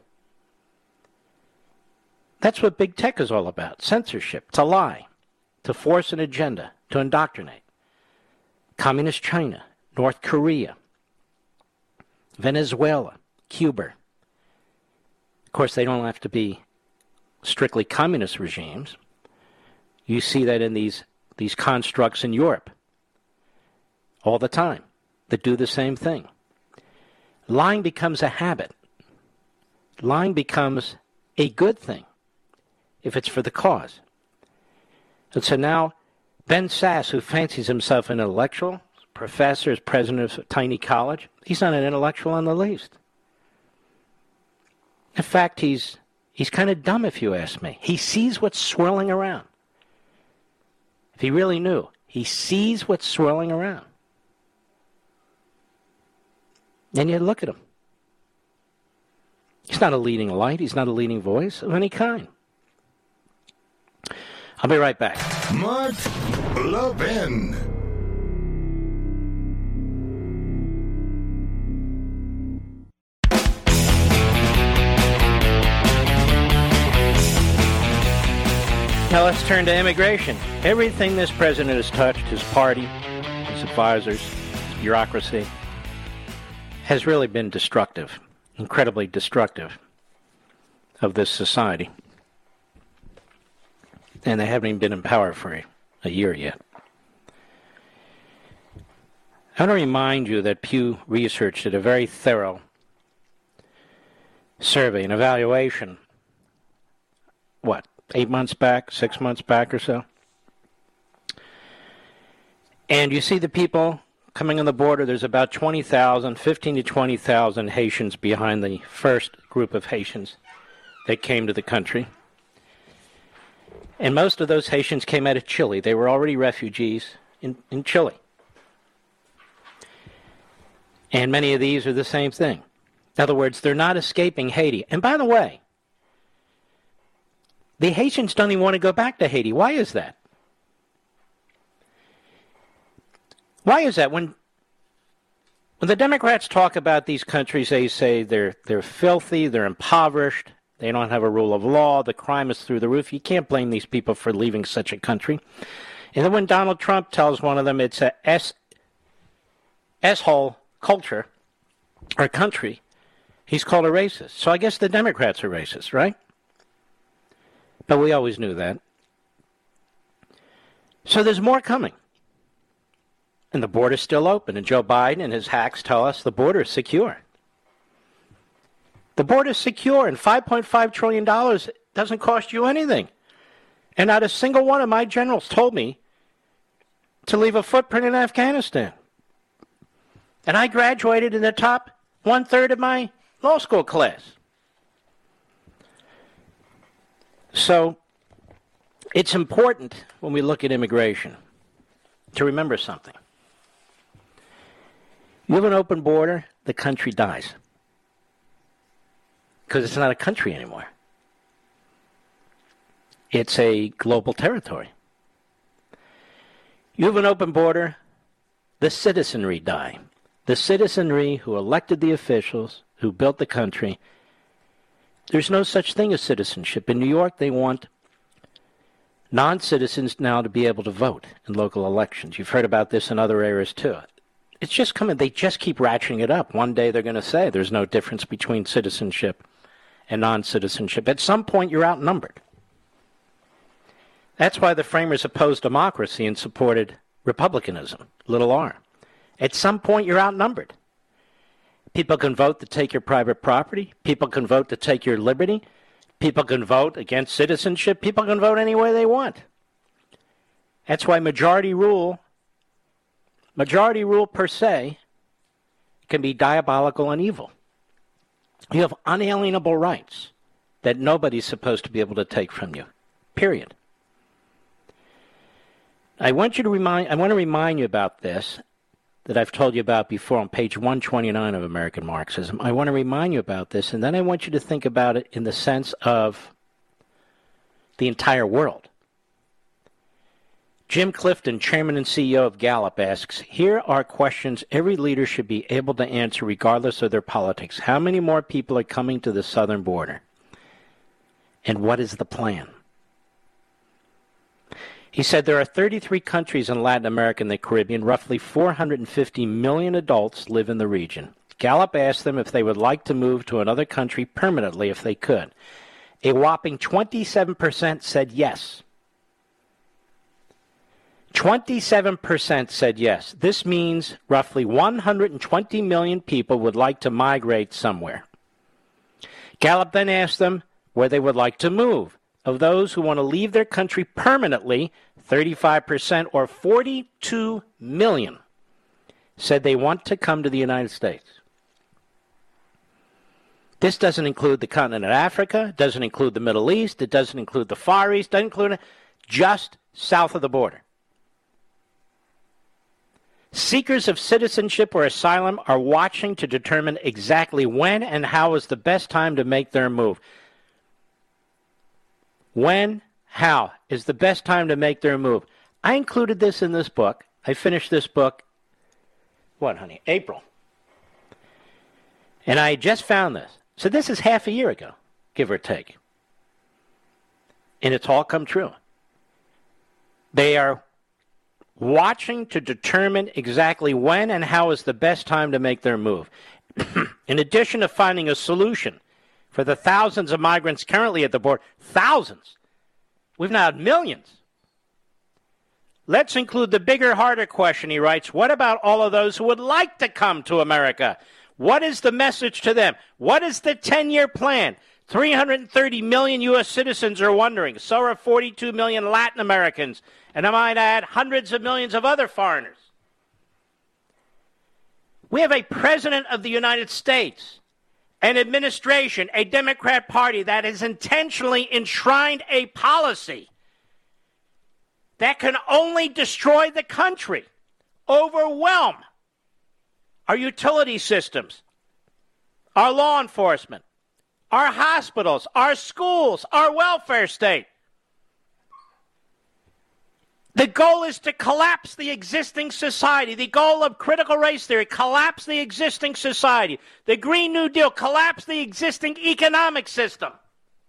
That's what big tech is all about. Censorship, to lie, to force an agenda, to indoctrinate. Communist China, North Korea, Venezuela, Cuba. Of course, they don't have to be strictly communist regimes. You see that in these constructs in Europe all the time that do the same thing. Lying becomes a habit. Lying becomes a good thing if it's for the cause. And so now Ben Sass, who fancies himself an intellectual, professor, is president of a tiny college, he's not an intellectual in the least. In fact, he's kind of dumb, if you ask me. He sees what's swirling around. If he really knew, he sees what's swirling around. And yet look at him. He's not a leading light. He's not a leading voice of any kind. I'll be right back. Mark Levin. Now let's turn to immigration. Everything this president has touched, his party, his advisors, his bureaucracy, has really been destructive, incredibly destructive of this society. And they haven't even been in power for a year yet. I want to remind you that Pew Research did a very thorough survey, an evaluation, 8 months back, 6 months back or so. And you see the people coming on the border. There's about 15 to 20,000 Haitians behind the first group of Haitians that came to the country. And most of those Haitians came out of Chile. They were already refugees in Chile. And many of these are the same thing. In other words, they're not escaping Haiti. And by the way, the Haitians don't even want to go back to Haiti. Why is that? Why is that? When the Democrats talk about these countries, they say they're filthy, they're impoverished, They don't have a rule of law. The crime is through the roof. You can't blame these people for leaving such a country. And then when Donald Trump tells one of them it's a S-hole culture or country, he's called a racist. So I guess the Democrats are racist, right? But we always knew that. So there's more coming. And the border's still open. And Joe Biden and his hacks tell us the border is secure. The border's secure, and $5.5 trillion doesn't cost you anything. And not a single one of my generals told me to leave a footprint in Afghanistan. And I graduated in the top 1/3 of my law school class. So it's important when we look at immigration to remember something. You have an open border, the country dies. Because it's not a country anymore. It's a global territory. You have an open border, the citizenry die. The citizenry who elected the officials, who built the country. There's no such thing as citizenship. In New York, they want non-citizens now to be able to vote in local elections. You've heard about this in other areas, too. It's just coming. They just keep ratcheting it up. One day they're going to say there's no difference between citizenship and non-citizenship. At some point, you're outnumbered. That's why the framers opposed democracy and supported republicanism, little r. At some point, you're outnumbered. People can vote to take your private property. People can vote to take your liberty. People can vote against citizenship. People can vote any way they want. That's why majority rule per se, can be diabolical and evil. You have unalienable rights that nobody's supposed to be able to take from you, period. I want to remind you about this that I've told you about before on page 129 of American Marxism. I want to remind you about this, and then I want you to think about it in the sense of the entire world. Jim Clifton, chairman and CEO of Gallup, asks, here are questions every leader should be able to answer regardless of their politics. How many more people are coming to the southern border? And what is the plan? He said there are 33 countries in Latin America and the Caribbean. Roughly 450 million adults live in the region. Gallup asked them if they would like to move to another country permanently if they could. A whopping 27% said yes. 27% said yes. This means roughly 120 million people would like to migrate somewhere. Gallup then asked them where they would like to move. Of those who want to leave their country permanently, 35% or 42 million said they want to come to the United States. This doesn't include the continent of Africa, it doesn't include the Middle East, it doesn't include the Far East, doesn't include it, just south of the border. Seekers of citizenship or asylum are watching to determine exactly when and how is the best time to make their move. When, how is the best time to make their move? I included this in this book. I finished this book, April. And I just found this. So this is half a year ago, give or take. And it's all come true. They are watching to determine exactly when and how is the best time to make their move. In addition to finding a solution for the thousands of migrants currently at the border, thousands, we've now had millions. Let's include the bigger, harder question, he writes. What about all of those who would like to come to America? What is the message to them? What is the 10-year plan? 330 million U.S. citizens are wondering. So are 42 million Latin Americans. And I might add hundreds of millions of other foreigners. We have a president of the United States, an administration, a Democrat Party that has intentionally enshrined a policy that can only destroy the country, overwhelm our utility systems, our law enforcement, our hospitals, our schools, our welfare state. The goal is to collapse the existing society. The goal of critical race theory, collapse the existing society. The Green New Deal, collapse the existing economic system.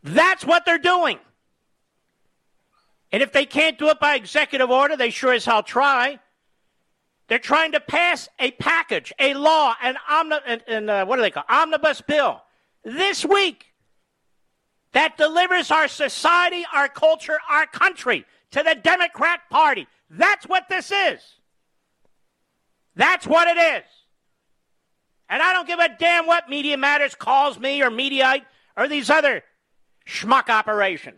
That's what they're doing. And if they can't do it by executive order, they sure as hell try. They're trying to pass a package, a law, omnibus bill this week that delivers our society, our culture, our country to the Democrat Party. That's what this is. That's what it is. And I don't give a damn what Media Matters calls me or Mediaite or these other schmuck operations.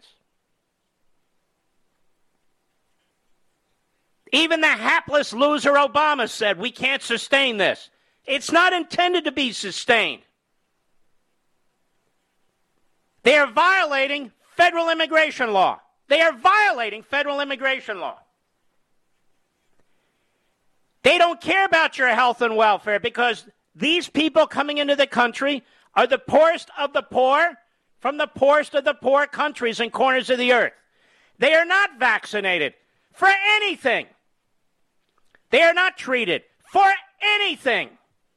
Even the hapless loser Obama said we can't sustain this. It's not intended to be sustained. They are violating federal immigration law. They are violating federal immigration law. They don't care about your health and welfare because these people coming into the country are the poorest of the poor from the poorest of the poor countries and corners of the earth. They are not vaccinated for anything. They are not treated for anything.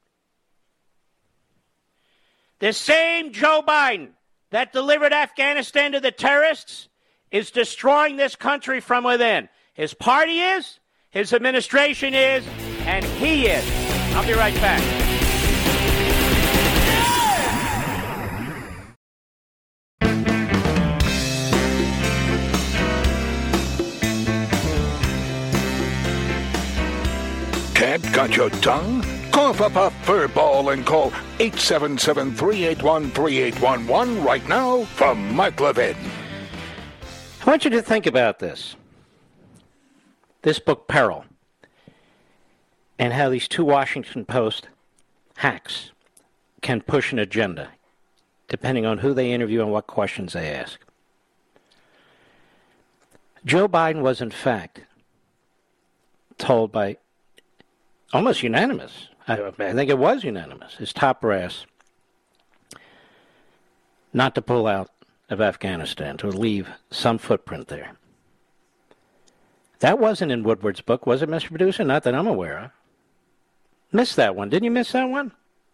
The same Joe Biden that delivered Afghanistan to the terrorists is destroying this country from within. His party is, his administration is, and he is. I'll be right back. Cat got your tongue? Cough up a fur ball and call 877-381-3811 right now for Mark Levin. I want you to think about this. This book, Peril, and how these two Washington Post hacks can push an agenda, depending on who they interview and what questions they ask. Joe Biden was, in fact, told by almost unanimous, I think it was unanimous, his top brass, not to pull out of Afghanistan, to leave some footprint there. That wasn't in Woodward's book, was it, Mr. Producer? Not that I'm aware of. Missed that one. Didn't you miss that one?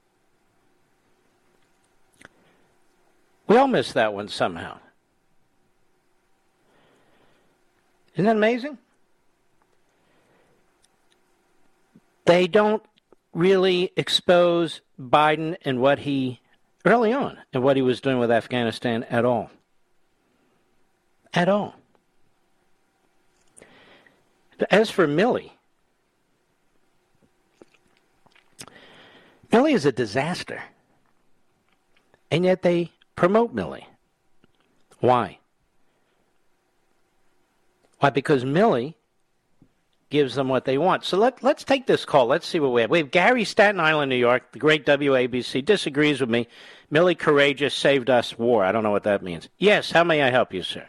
We all missed that one somehow. Isn't that amazing? They don't really expose Biden and what he, early on, and what he was doing with Afghanistan at all. At all. As for Milley, Milley is a disaster. And yet they promote Milley. Why? Why? Because Milley gives them what they want. So let's take this call. Let's see what we have. We have Gary, Staten Island, New York, the great WABC, disagrees with me. Milley courageous, saved us war. I don't know what that means. Yes, how may I help you, sir?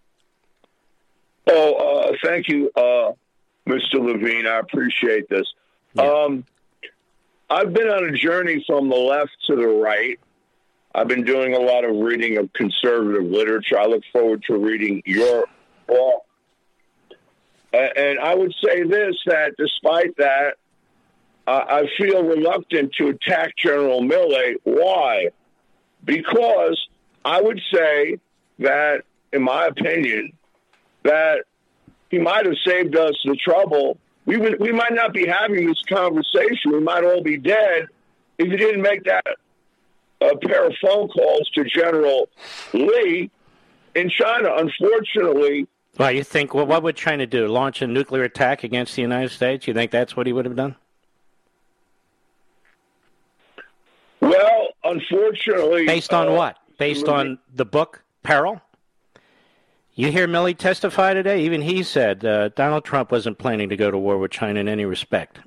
Thank you, Mr. Levine. I appreciate this. Yeah. I've been on a journey from the left to the right. I've been doing a lot of reading of conservative literature. I look forward to reading your book. And I would say this, that despite that, I feel reluctant to attack General Milley. Why? Because I would say that, in my opinion, that he might have saved us the trouble. We might not be having this conversation. We might all be dead if he didn't make that a pair of phone calls to General Lee in China. Unfortunately, well, you think, well, what would China do? Launch a nuclear attack against the United States? You think that's what he would have done? Well, unfortunately... Based on what? Based on the book, Peril? You hear Milley testify today? Even he said Donald Trump wasn't planning to go to war with China in any respect.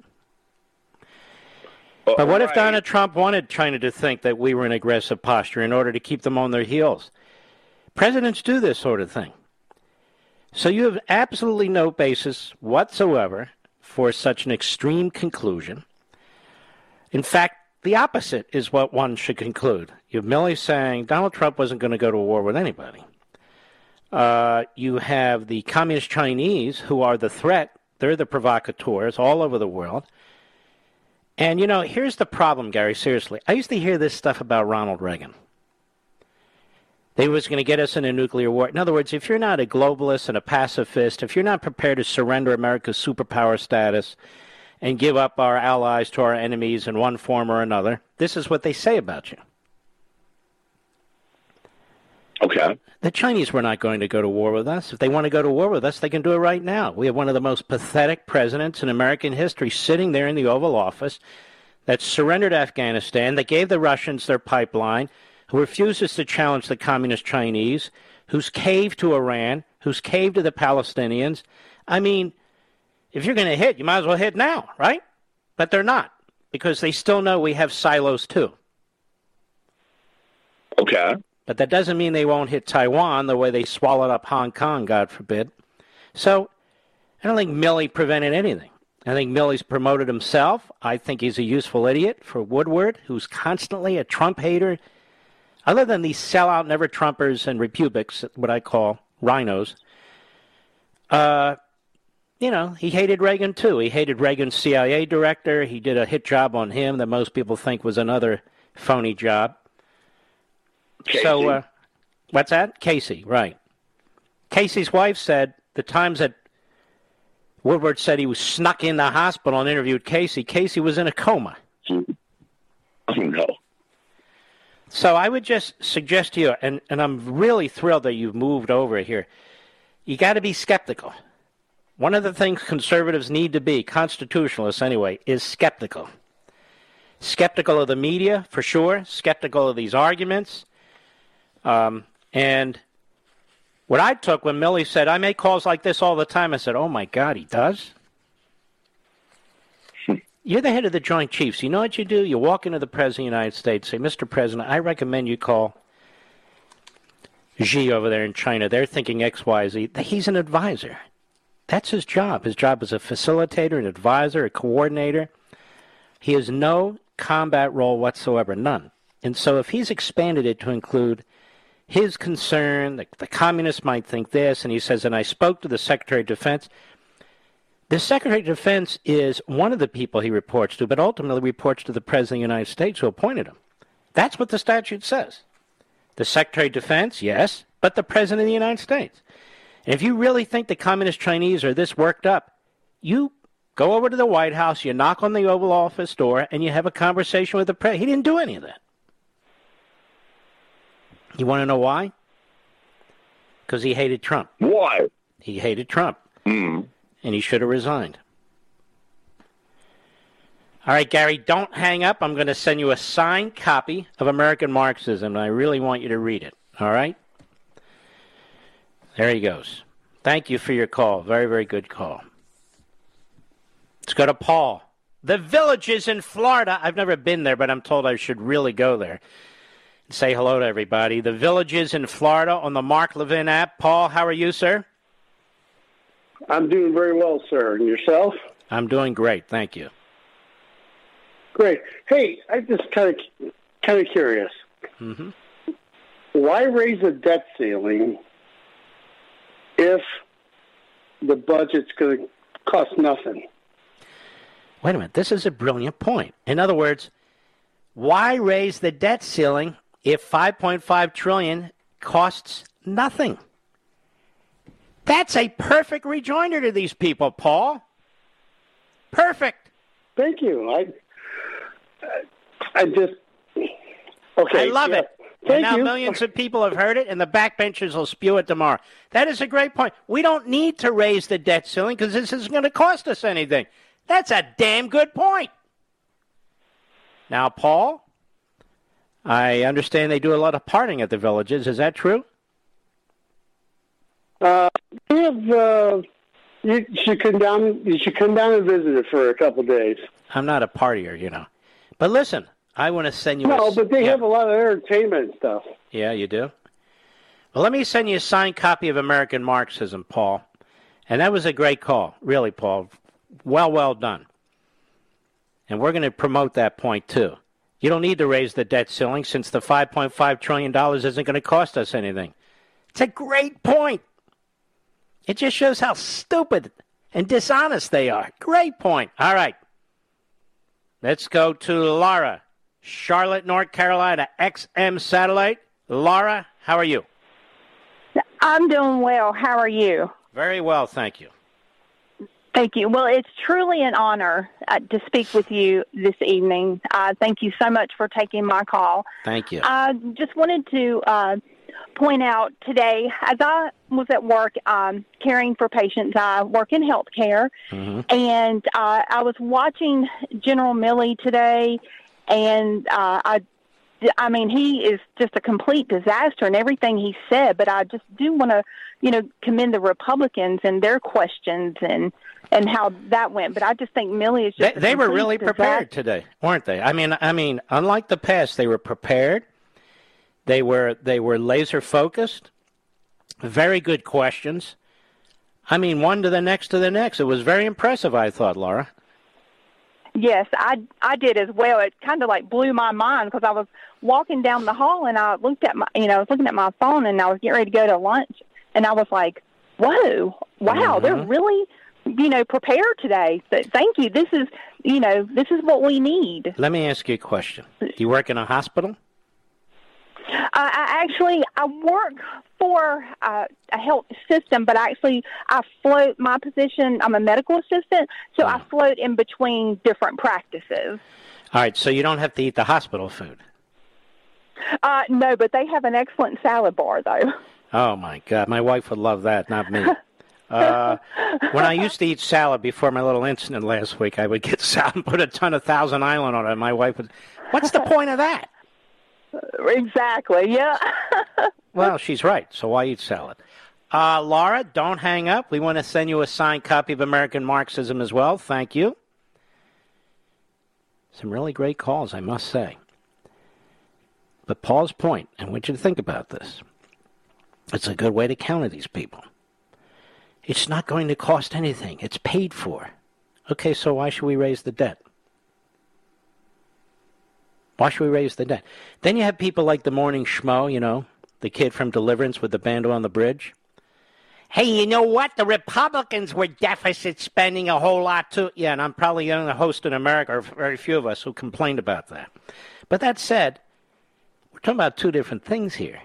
But what if Donald Trump wanted China to think that we were in aggressive posture in order to keep them on their heels? Presidents do this sort of thing. So you have absolutely no basis whatsoever for such an extreme conclusion. In fact, the opposite is what one should conclude. You have Milley saying Donald Trump wasn't going to go to war with anybody. You have the communist Chinese who are the threat. They're the provocateurs all over the world. And, you know, here's the problem, Gary, seriously. I used to hear this stuff about Ronald Reagan. They was going to get us in a nuclear war. In other words, if you're not a globalist and a pacifist, if you're not prepared to surrender America's superpower status and give up our allies to our enemies in one form or another, this is what they say about you. Okay. The Chinese were not going to go to war with us. If they want to go to war with us, they can do it right now. We have one of the most pathetic presidents in American history sitting there in the Oval Office that surrendered Afghanistan, that gave the Russians their pipeline, who refuses to challenge the communist Chinese, who's caved to Iran, who's caved to the Palestinians. I mean, if you're going to hit, you might as well hit now, right? But they're not, because they still know we have silos too. Okay. But that doesn't mean they won't hit Taiwan the way they swallowed up Hong Kong, God forbid. So I don't think Milley prevented anything. I think Milley's promoted himself. I think he's a useful idiot for Woodward, who's constantly a Trump hater. Other than these sellout never-Trumpers and Republics, what I call rhinos, he hated Reagan too. He hated Reagan's CIA director. He did a hit job on him that most people think was another phony job. Casey. So, what's that? Casey, right. Casey's wife said the times that Woodward said he was snuck in the hospital and interviewed Casey, Casey was in a coma. Oh, no. So I would just suggest to you, and I'm really thrilled that you've moved over here, you got to be skeptical. One of the things conservatives need to be, constitutionalists anyway, is skeptical. Skeptical of the media, for sure. Skeptical of these arguments. And what I took when Milley said, I make calls like this all the time, I said, oh my God, he does? You're the head of the Joint Chiefs. You know what you do? You walk into the President of the United States, say, Mr. President, I recommend you call Xi over there in China. They're thinking X, Y, Z. He's an advisor. That's his job. His job is a facilitator, an advisor, a coordinator. He has no combat role whatsoever, none. And so if he's expanded it to include his concern, the communists might think this, and he says, and I spoke to the Secretary of Defense. The Secretary of Defense is one of the people he reports to, but ultimately reports to the President of the United States who appointed him. That's what the statute says. The Secretary of Defense, yes, but the President of the United States. And if you really think the Communist Chinese are this worked up, you go over to the White House, you knock on the Oval Office door, and you have a conversation with the President. He didn't do any of that. You want to know why? Because he hated Trump. Why? He hated Trump. Mm. And he should have resigned. All right, Gary, don't hang up. I'm going to send you a signed copy of American Marxism, and I really want you to read it. All right? There he goes. Thank you for your call. Very, very good call. Let's go to Paul. The Villages in Florida. I've never been there, but I'm told I should really go there. Say hello to everybody. The Villages in Florida on the Mark Levin app. Paul, how are you, sir? I'm doing very well, sir. And yourself? I'm doing great. Thank you. Great. Hey, I'm just kind of curious. Mm-hmm. Why raise the debt ceiling if the budget's going to cost nothing? Wait a minute. This is a brilliant point. In other words, why raise the debt ceiling if $5.5 trillion costs nothing? That's a perfect rejoinder to these people, Paul. Perfect. Thank you. I just okay. I love it. Thank and now you. Millions of people have heard it, and the backbenchers will spew it tomorrow. That is a great point. We don't need to raise the debt ceiling because this isn't going to cost us anything. That's a damn good point. Now, Paul, I understand they do a lot of partying at the Villages. Is that true? You should come down. You should come down and visit it for a couple of days. I'm not a partier, you know. But listen, I want to send you. But they have a lot of entertainment and stuff. Yeah, you do. Well, let me send you a signed copy of American Marxism, Paul. And that was a great call, really, Paul. Well done. And we're going to promote that point too. You don't need to raise the debt ceiling since the $5.5 trillion isn't going to cost us anything. It's a great point. It just shows how stupid and dishonest they are. Great point. All right. Let's go to Laura, Charlotte, North Carolina, XM Satellite. Laura, how are you? I'm doing well. How are you? Very well, thank you. Thank you. Well, it's truly an honor to speak with you this evening. Thank you so much for taking my call. Thank you. I just wanted to point out today, as I was at work caring for patients, I work in healthcare, and I was watching General Milley today, and I mean, he is just a complete disaster in everything he said, but I just do want to, commend the Republicans and their questions and how that went. But I just think Milley is just they were really prepared today, weren't they? I mean, unlike the past, they were prepared. They were laser focused. Very good questions. I mean, one to the next to the next. It was very impressive, I thought, Laura. Yes, I did as well. It kind of like blew my mind because I was walking down the hall and I looked at I was looking at my phone and I was getting ready to go to lunch and I was like, whoa, wow, they're really, prepared today. So thank you. This is what we need. Let me ask you a question. Do you work in a hospital? I work for a health system, but I float my position. I'm a medical assistant, so I float in between different practices. All right, so you don't have to eat the hospital food? No, but they have an excellent salad bar, though. Oh, my God. My wife would love that, not me. When I used to eat salad before my little incident last week, I would get salad and put a ton of Thousand Island on it. My wife would, what's the point of that? Exactly, yeah. Well, she's right, so why eat salad? Laura, don't hang up. We want to send you a signed copy of American Marxism as well. Thank you. Some really great calls, I must say. But Paul's point, I want you to think about this. It's a good way to counter these people. It's not going to cost anything. It's paid for. Okay, so why should we raise the debt? Why should we raise the debt? Then you have people like the morning schmo, the kid from Deliverance with the banjo on the bridge. Hey, you know what? The Republicans were deficit spending a whole lot too. Yeah, and I'm probably the only host in America, or very few of us, who complained about that. But that said, we're talking about two different things here.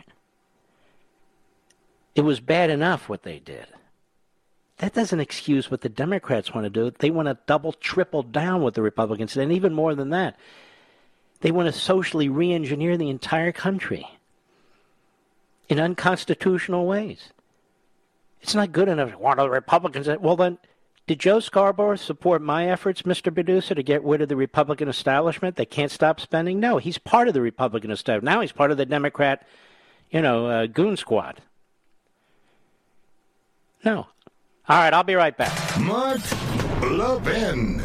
It was bad enough what they did. That doesn't excuse what the Democrats want to do. They want to double, triple down with the Republicans, and even more than that. They want to socially re-engineer the entire country in unconstitutional ways. It's not good enough. One of the Republicans. Well, then, did Joe Scarborough support my efforts, Mr. Producer, to get rid of the Republican establishment? They can't stop spending? No, he's part of the Republican establishment. Now he's part of the Democrat, goon squad. No. All right, I'll be right back. Mark Levin.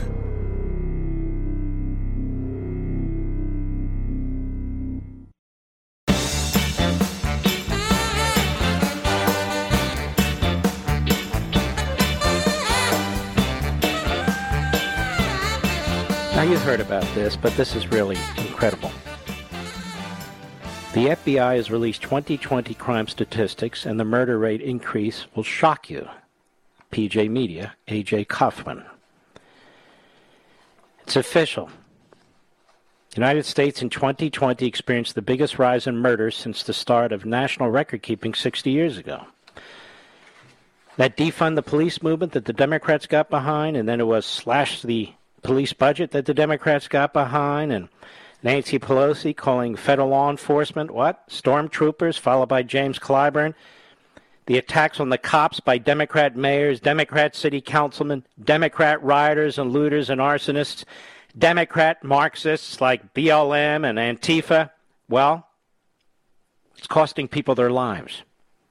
Now, you've heard about this, but this is really incredible. The FBI has released 2020 crime statistics, and the murder rate increase will shock you. PJ Media, A.J. Kaufman. It's official. The United States in 2020 experienced the biggest rise in murders since the start of national record-keeping 60 years ago. That defund the police movement that the Democrats got behind, and then it was slash the police budget that the Democrats got behind, and Nancy Pelosi calling federal law enforcement, stormtroopers, followed by James Clyburn. The attacks on the cops by Democrat mayors, Democrat city councilmen, Democrat rioters and looters and arsonists, Democrat Marxists like BLM and Antifa. Well, it's costing people their lives.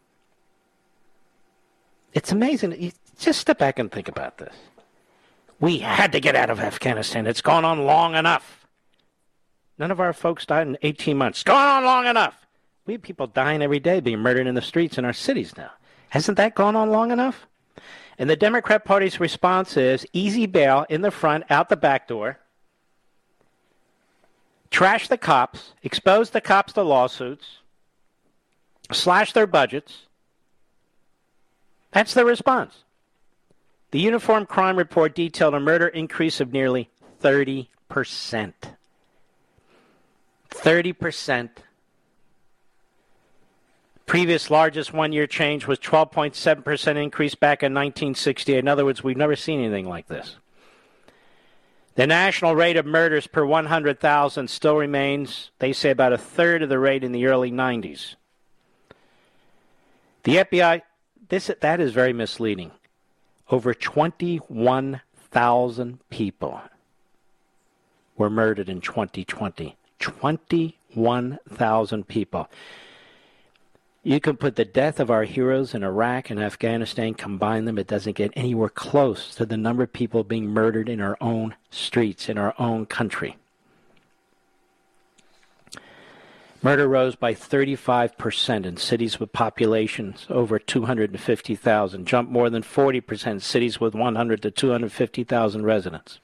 It's amazing. Just step back and think about this. We had to get out of Afghanistan. It's gone on long enough. None of our folks died in 18 months. It's gone on long enough. We have people dying every day, being murdered in the streets in our cities now. Hasn't that gone on long enough? And the Democrat Party's response is easy bail in the front, out the back door. Trash the cops, expose the cops to lawsuits, slash their budgets. That's the response. The Uniform Crime Report detailed a murder increase of nearly 30%. 30%. Previous largest one-year change was 12.7% increase back in 1968. In other words, we've never seen anything like this. The national rate of murders per 100,000 still remains, they say, about a third of the rate in the early 90s. The FBI, that is very misleading. Over 21,000 people were murdered in 2020. 21,000 people. You can put the death of our heroes in Iraq and Afghanistan, combine them, it doesn't get anywhere close to the number of people being murdered in our own streets, in our own country. Murder rose by 35% in cities with populations over 250,000, jumped more than 40% in cities with 100 to 250,000 residents.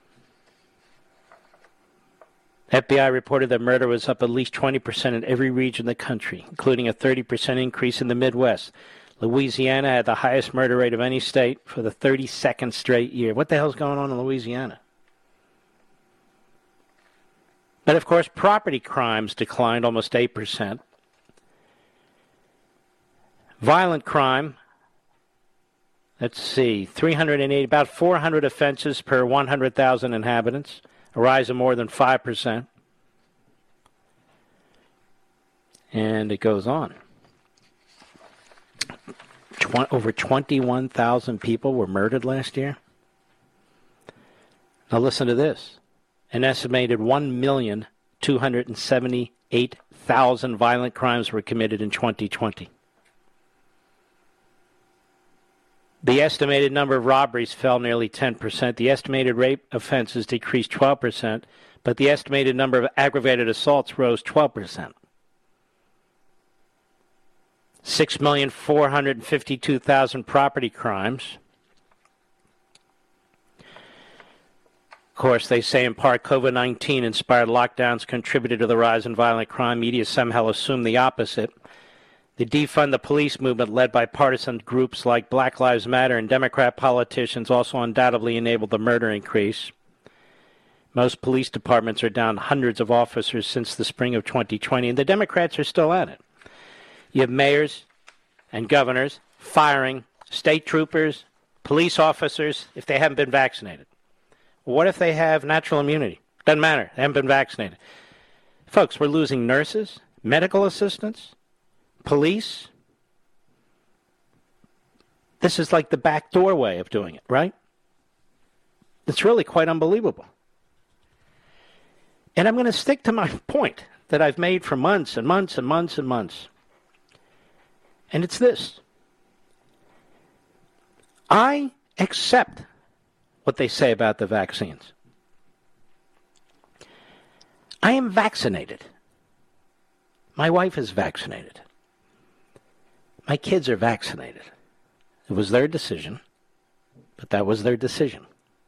FBI reported that murder was up at least 20% in every region of the country, including a 30% increase in the Midwest. Louisiana had the highest murder rate of any state for the 32nd straight year. What the hell's going on in Louisiana? But, of course, property crimes declined almost 8%. Violent crime, let's see, 380, about 400 offenses per 100,000 inhabitants, a rise of more than 5%. And it goes on. Over 21,000 people were murdered last year. Now listen to this. An estimated 1,278,000 violent crimes were committed in 2020. The estimated number of robberies fell nearly 10%. The estimated rape offenses decreased 12%, but the estimated number of aggravated assaults rose 12%. 6,452,000 property crimes. Of course, they say in part COVID-19 inspired lockdowns contributed to the rise in violent crime. Media somehow assume the opposite. The defund the police movement led by partisan groups like Black Lives Matter and Democrat politicians also undoubtedly enabled the murder increase. Most police departments are down hundreds of officers since the spring of 2020, and the Democrats are still at it. You have mayors and governors firing state troopers, police officers, if they haven't been vaccinated. What if they have natural immunity? Doesn't matter. They haven't been vaccinated. Folks, we're losing nurses, medical assistants, police. This is like the backdoor way of doing it, right? It's really quite unbelievable. And I'm going to stick to my point that I've made for months and months and months and months. And it's this. I accept what they say about the vaccines. I am vaccinated. My wife is vaccinated. My kids are vaccinated. It was their decision, but that was their decision.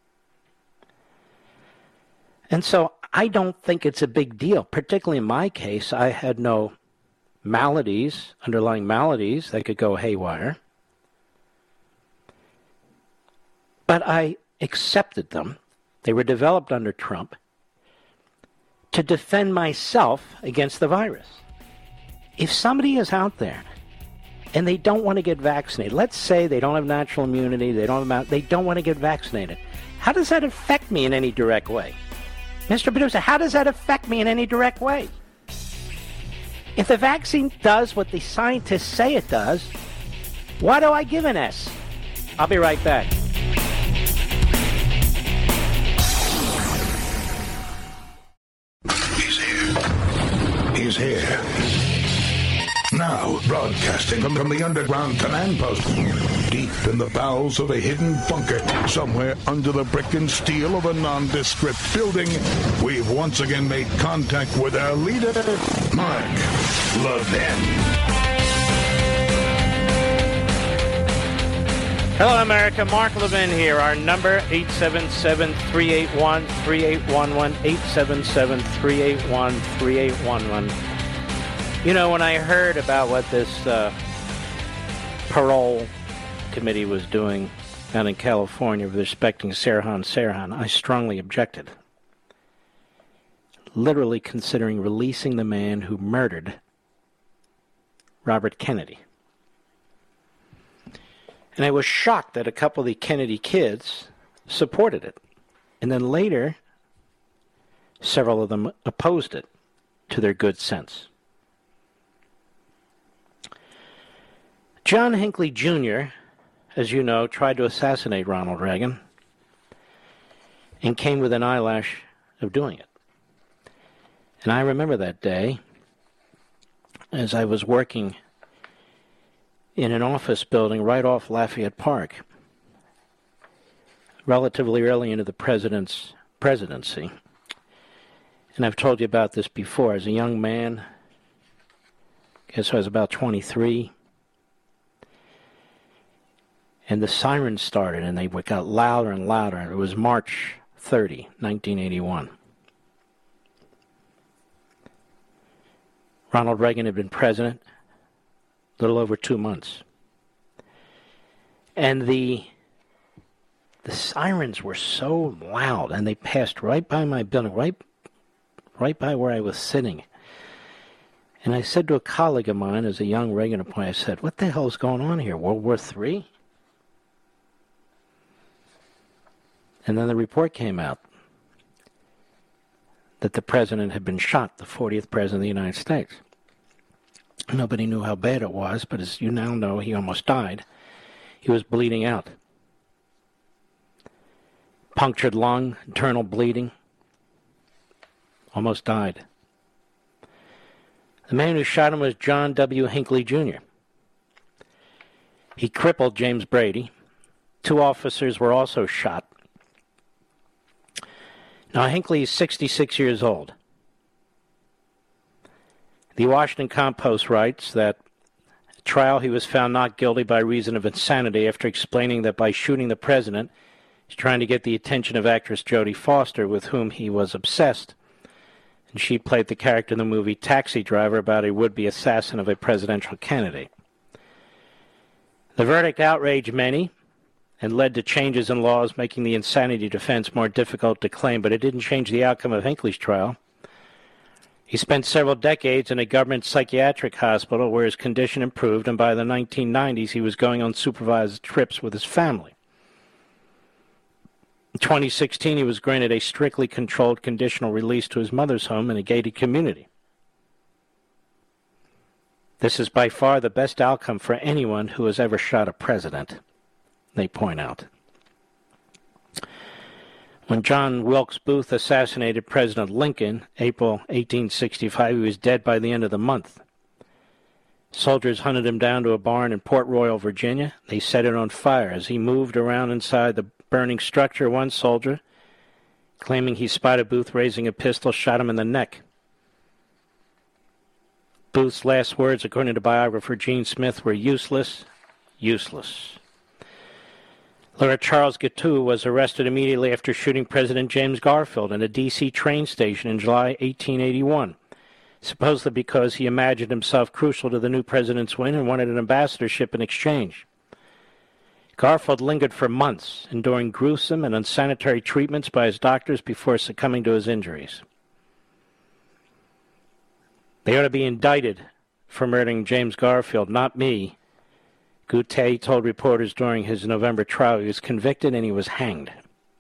And so I don't think it's a big deal. Particularly in my case, I had no maladies, underlying maladies that could go haywire. But I accepted them. They were developed under Trump to defend myself against the virus. If somebody is out there and they don't want to get vaccinated, let's say they don't have natural immunity, they don't want to get vaccinated, how does that affect me in any direct way? Mr. Producer, how does that affect me in any direct way? If the vaccine does what the scientists say it does, why do I give an S? I'll be right back. He's here. Now, broadcasting from the underground command post, deep in the bowels of a hidden bunker, somewhere under the brick and steel of a nondescript building, we've once again made contact with our leader, Mark Levin. Hello, America. Mark Levin here. Our number, 877-381-3811, 877-381-3811. You know, when I heard about what this parole committee was doing down in California with respecting Sirhan, I strongly objected. Literally considering releasing the man who murdered Robert Kennedy. And I was shocked that a couple of the Kennedy kids supported it. And then later, several of them opposed it to their good sense. John Hinckley Jr., as you know, tried to assassinate Ronald Reagan and came within an eyelash of doing it. And I remember that day as I was working in an office building right off Lafayette Park, relatively early into the president's presidency. And I've told you about this before. As a young man, I guess I was about 23, and the sirens started, and they got louder and louder. It was March 30, 1981. Ronald Reagan had been president a little over 2 months. And the sirens were so loud, and they passed right by my building, right by where I was sitting. And I said to a colleague of mine, as a young Reagan appointee, I said, "What the hell is going on here, World War III?" And then the report came out that the president had been shot, the 40th president of the United States. Nobody knew how bad it was, but as you now know, he almost died. He was bleeding out. Punctured lung, internal bleeding. Almost died. The man who shot him was John W. Hinckley Jr. He crippled James Brady. 2 officers were also shot. Now, Hinckley is 66 years old. The Washington Compost writes that at trial he was found not guilty by reason of insanity after explaining that by shooting the president, he's trying to get the attention of actress Jodie Foster, with whom he was obsessed. And she played the character in the movie Taxi Driver about a would-be assassin of a presidential candidate. The verdict outraged many and led to changes in laws making the insanity defense more difficult to claim, but it didn't change the outcome of Hinckley's trial. He spent several decades in a government psychiatric hospital where his condition improved, and by the 1990s he was going on supervised trips with his family. In 2016, he was granted a strictly controlled conditional release to his mother's home in a gated community. This is by far the best outcome for anyone who has ever shot a president, they point out. When John Wilkes Booth assassinated President Lincoln, April 1865, he was dead by the end of the month. Soldiers hunted him down to a barn in Port Royal, Virginia. They set it on fire. As he moved around inside the burning structure, one soldier, claiming he spotted Booth raising a pistol, shot him in the neck. Booth's last words, according to biographer Gene Smith, were useless, useless. Lord Charles Guiteau was arrested immediately after shooting President James Garfield in a D.C. train station in July 1881, supposedly because he imagined himself crucial to the new president's win and wanted an ambassadorship in exchange. Garfield lingered for months, enduring gruesome and unsanitary treatments by his doctors before succumbing to his injuries. They ought to be indicted for murdering James Garfield, not me. Guiteau told reporters during his November trial he was convicted and he was hanged.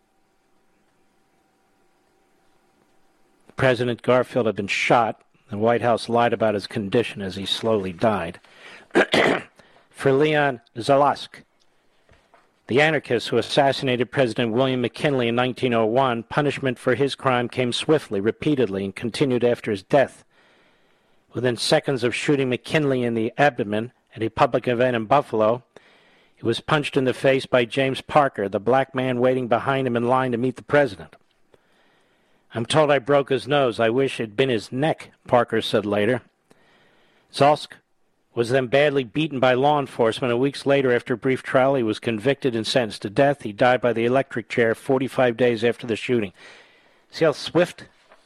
President Garfield had been shot. The White House lied about his condition as he slowly died. For Leon Zalosk, the anarchist who assassinated President William McKinley in 1901, punishment for his crime came swiftly, repeatedly, and continued after his death. Within seconds of shooting McKinley in the abdomen at a public event in Buffalo, he was punched in the face by James Parker, the black man waiting behind him in line to meet the president. "I'm told I broke his nose. I wish it had been his neck," Parker said later. Zalosk was then badly beaten by law enforcement, and weeks later, after a brief trial, he was convicted and sentenced to death. He died by the electric chair 45 days after the shooting. See how swift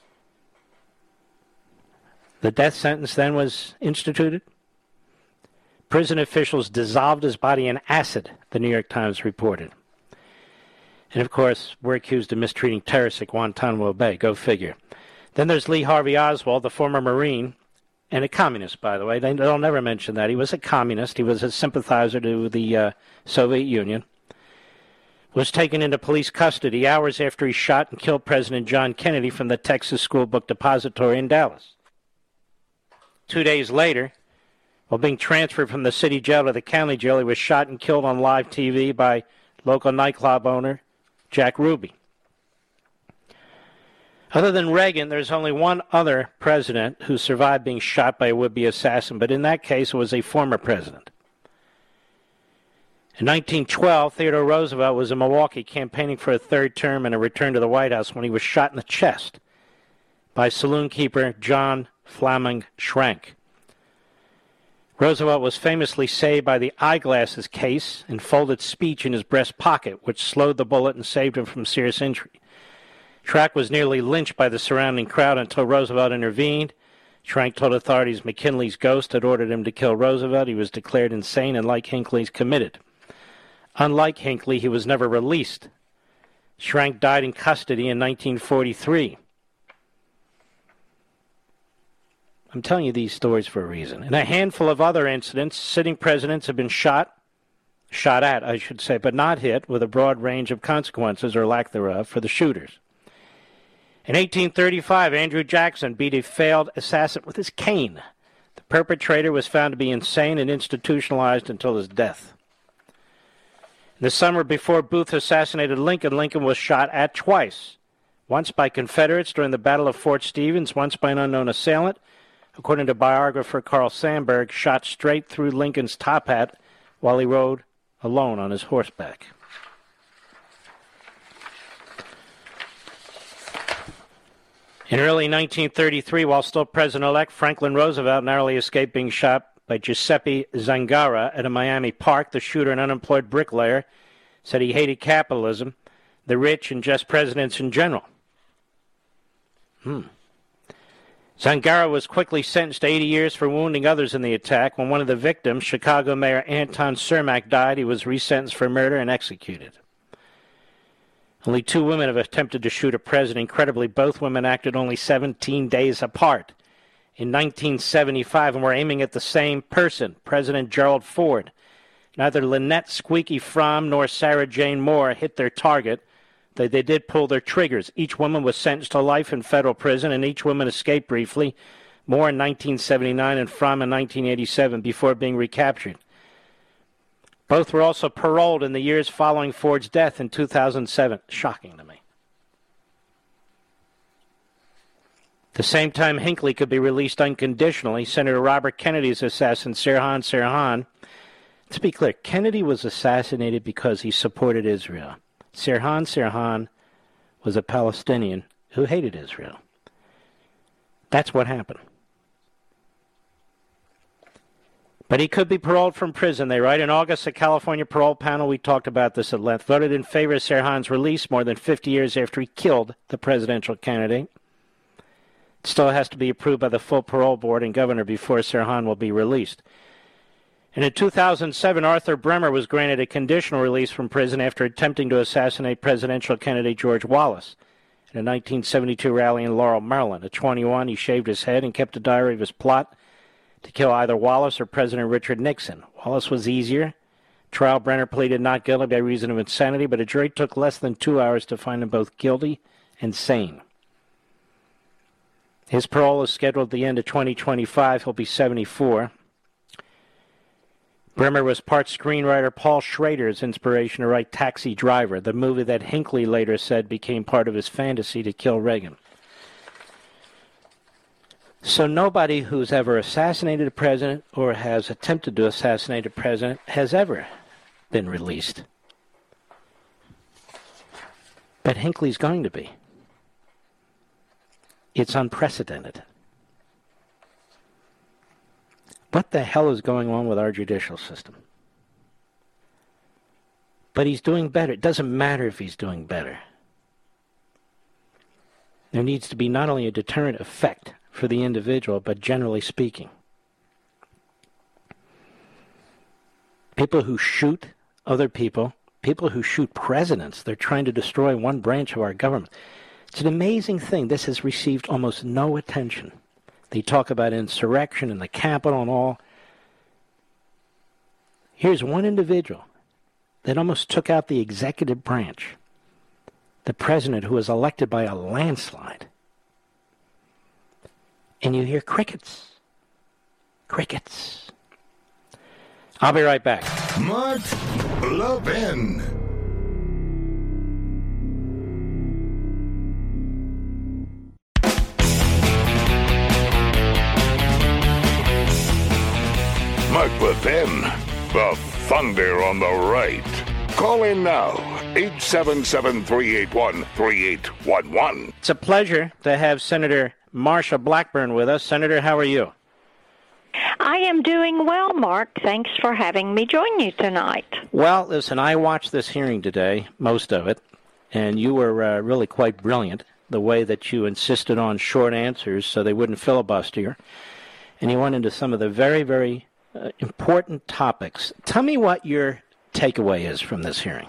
the death sentence then was instituted? Prison officials dissolved his body in acid, the New York Times reported. And, of course, we're accused of mistreating terrorists at Guantanamo Bay. Go figure. Then there's Lee Harvey Oswald, the former Marine and a communist, by the way. They'll never mention that. He was a communist. He was a sympathizer to the Soviet Union. Was taken into police custody hours after he shot and killed President John Kennedy from the Texas School Book Depository in Dallas. 2 days later, while being transferred from the city jail to the county jail, he was shot and killed on live TV by local nightclub owner Jack Ruby. Other than Reagan, there's only one other president who survived being shot by a would-be assassin, but in that case, it was a former president. In 1912, Theodore Roosevelt was in Milwaukee campaigning for a third term and a return to the White House when he was shot in the chest by saloon keeper John Flaming Schrank. Roosevelt was famously saved by the eyeglasses case and folded speech in his breast pocket, which slowed the bullet and saved him from serious injury. Schrank was nearly lynched by the surrounding crowd until Roosevelt intervened. Schrank told authorities McKinley's ghost had ordered him to kill Roosevelt. He was declared insane and, like Hinckley's, committed. Unlike Hinckley, he was never released. Schrank died in custody in 1943. I'm telling you these stories for a reason. In a handful of other incidents, sitting presidents have been shot at, I should say, but not hit, with a broad range of consequences, or lack thereof, for the shooters. In 1835, Andrew Jackson beat a failed assassin with his cane. The perpetrator was found to be insane and institutionalized until his death. In the summer before Booth assassinated Lincoln, Lincoln was shot at twice, once by Confederates during the Battle of Fort Stevens, once by an unknown assailant. According to biographer Carl Sandburg, shot straight through Lincoln's top hat while he rode alone on his horseback. In early 1933, while still President-elect, Franklin Roosevelt narrowly escaped being shot by Giuseppe Zangara at a Miami park. The shooter, an unemployed bricklayer, said he hated capitalism, the rich, and just presidents in general. Zangara was quickly sentenced to 80 years for wounding others in the attack. When one of the victims, Chicago Mayor Anton Cermak, died, he was resentenced for murder and executed. Only 2 women have attempted to shoot a president. Incredibly, both women acted only 17 days apart. In 1975, and were aiming at the same person, President Gerald Ford. Neither Lynette Squeaky Fromm nor Sarah Jane Moore hit their target, though they did pull their triggers. Each woman was sentenced to life in federal prison, and each woman escaped briefly, Moore in 1979 and Fromm in 1987, before being recaptured. Both were also paroled in the years following Ford's death in 2007. Shocking to me. At the same time, Hinckley could be released unconditionally. Senator Robert Kennedy's assassin, Sirhan Sirhan. To be clear, Kennedy was assassinated because he supported Israel. Sirhan Sirhan was a Palestinian who hated Israel. That's what happened. But he could be paroled from prison, they write. In August, the California parole panel, we talked about this at length, voted in favor of Sirhan's release more than 50 years after he killed the presidential candidate. It still has to be approved by the full parole board and governor before Sirhan will be released. And in 2007, Arthur Bremer was granted a conditional release from prison after attempting to assassinate presidential candidate George Wallace in a 1972 rally in Laurel, Maryland. At 21, he shaved his head and kept a diary of his plot to kill either Wallace or President Richard Nixon. Wallace was easier. Trial Brenner pleaded not guilty by reason of insanity, but a jury took less than 2 hours to find him both guilty and sane. His parole is scheduled at the end of 2025. He'll be 74. Bremer was part screenwriter Paul Schrader's inspiration to write Taxi Driver, the movie that Hinckley later said became part of his fantasy to kill Reagan. So nobody who's ever assassinated a president or has attempted to assassinate a president has ever been released. But Hinckley's going to be. It's unprecedented. What the hell is going on with our judicial system? But he's doing better. It doesn't matter if he's doing better. There needs to be not only a deterrent effect for the individual, but generally speaking. People who shoot other people, people who shoot presidents, they're trying to destroy one branch of our government. It's an amazing thing. This has received almost no attention. They talk about insurrection in the Capitol and all. Here's one individual that almost took out the executive branch, the president who was elected by a landslide. And you hear crickets. Crickets. I'll be right back. Mark Levin. Mark Levin, the thunder on the right. Call in now, 877-381-3811. It's a pleasure to have Senator Marsha Blackburn with us. Senator, how are you? I am doing well, Mark. Thanks for having me join you tonight. Well, listen, I watched this hearing today, most of it, and you were really quite brilliant, the way that you insisted on short answers so they wouldn't filibuster you. And you went into some of the very, very important topics. Tell me what your takeaway is from this hearing.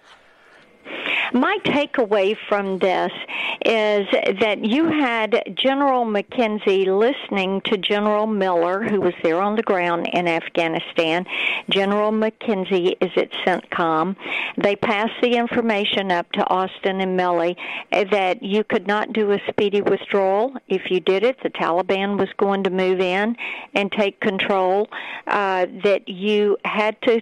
My takeaway from this is that you had General McKenzie listening to General Miller, who was there on the ground in Afghanistan. General McKenzie is at CENTCOM. They passed the information up to Austin and Milley that you could not do a speedy withdrawal. If you did it, the Taliban was going to move in and take control, that you had to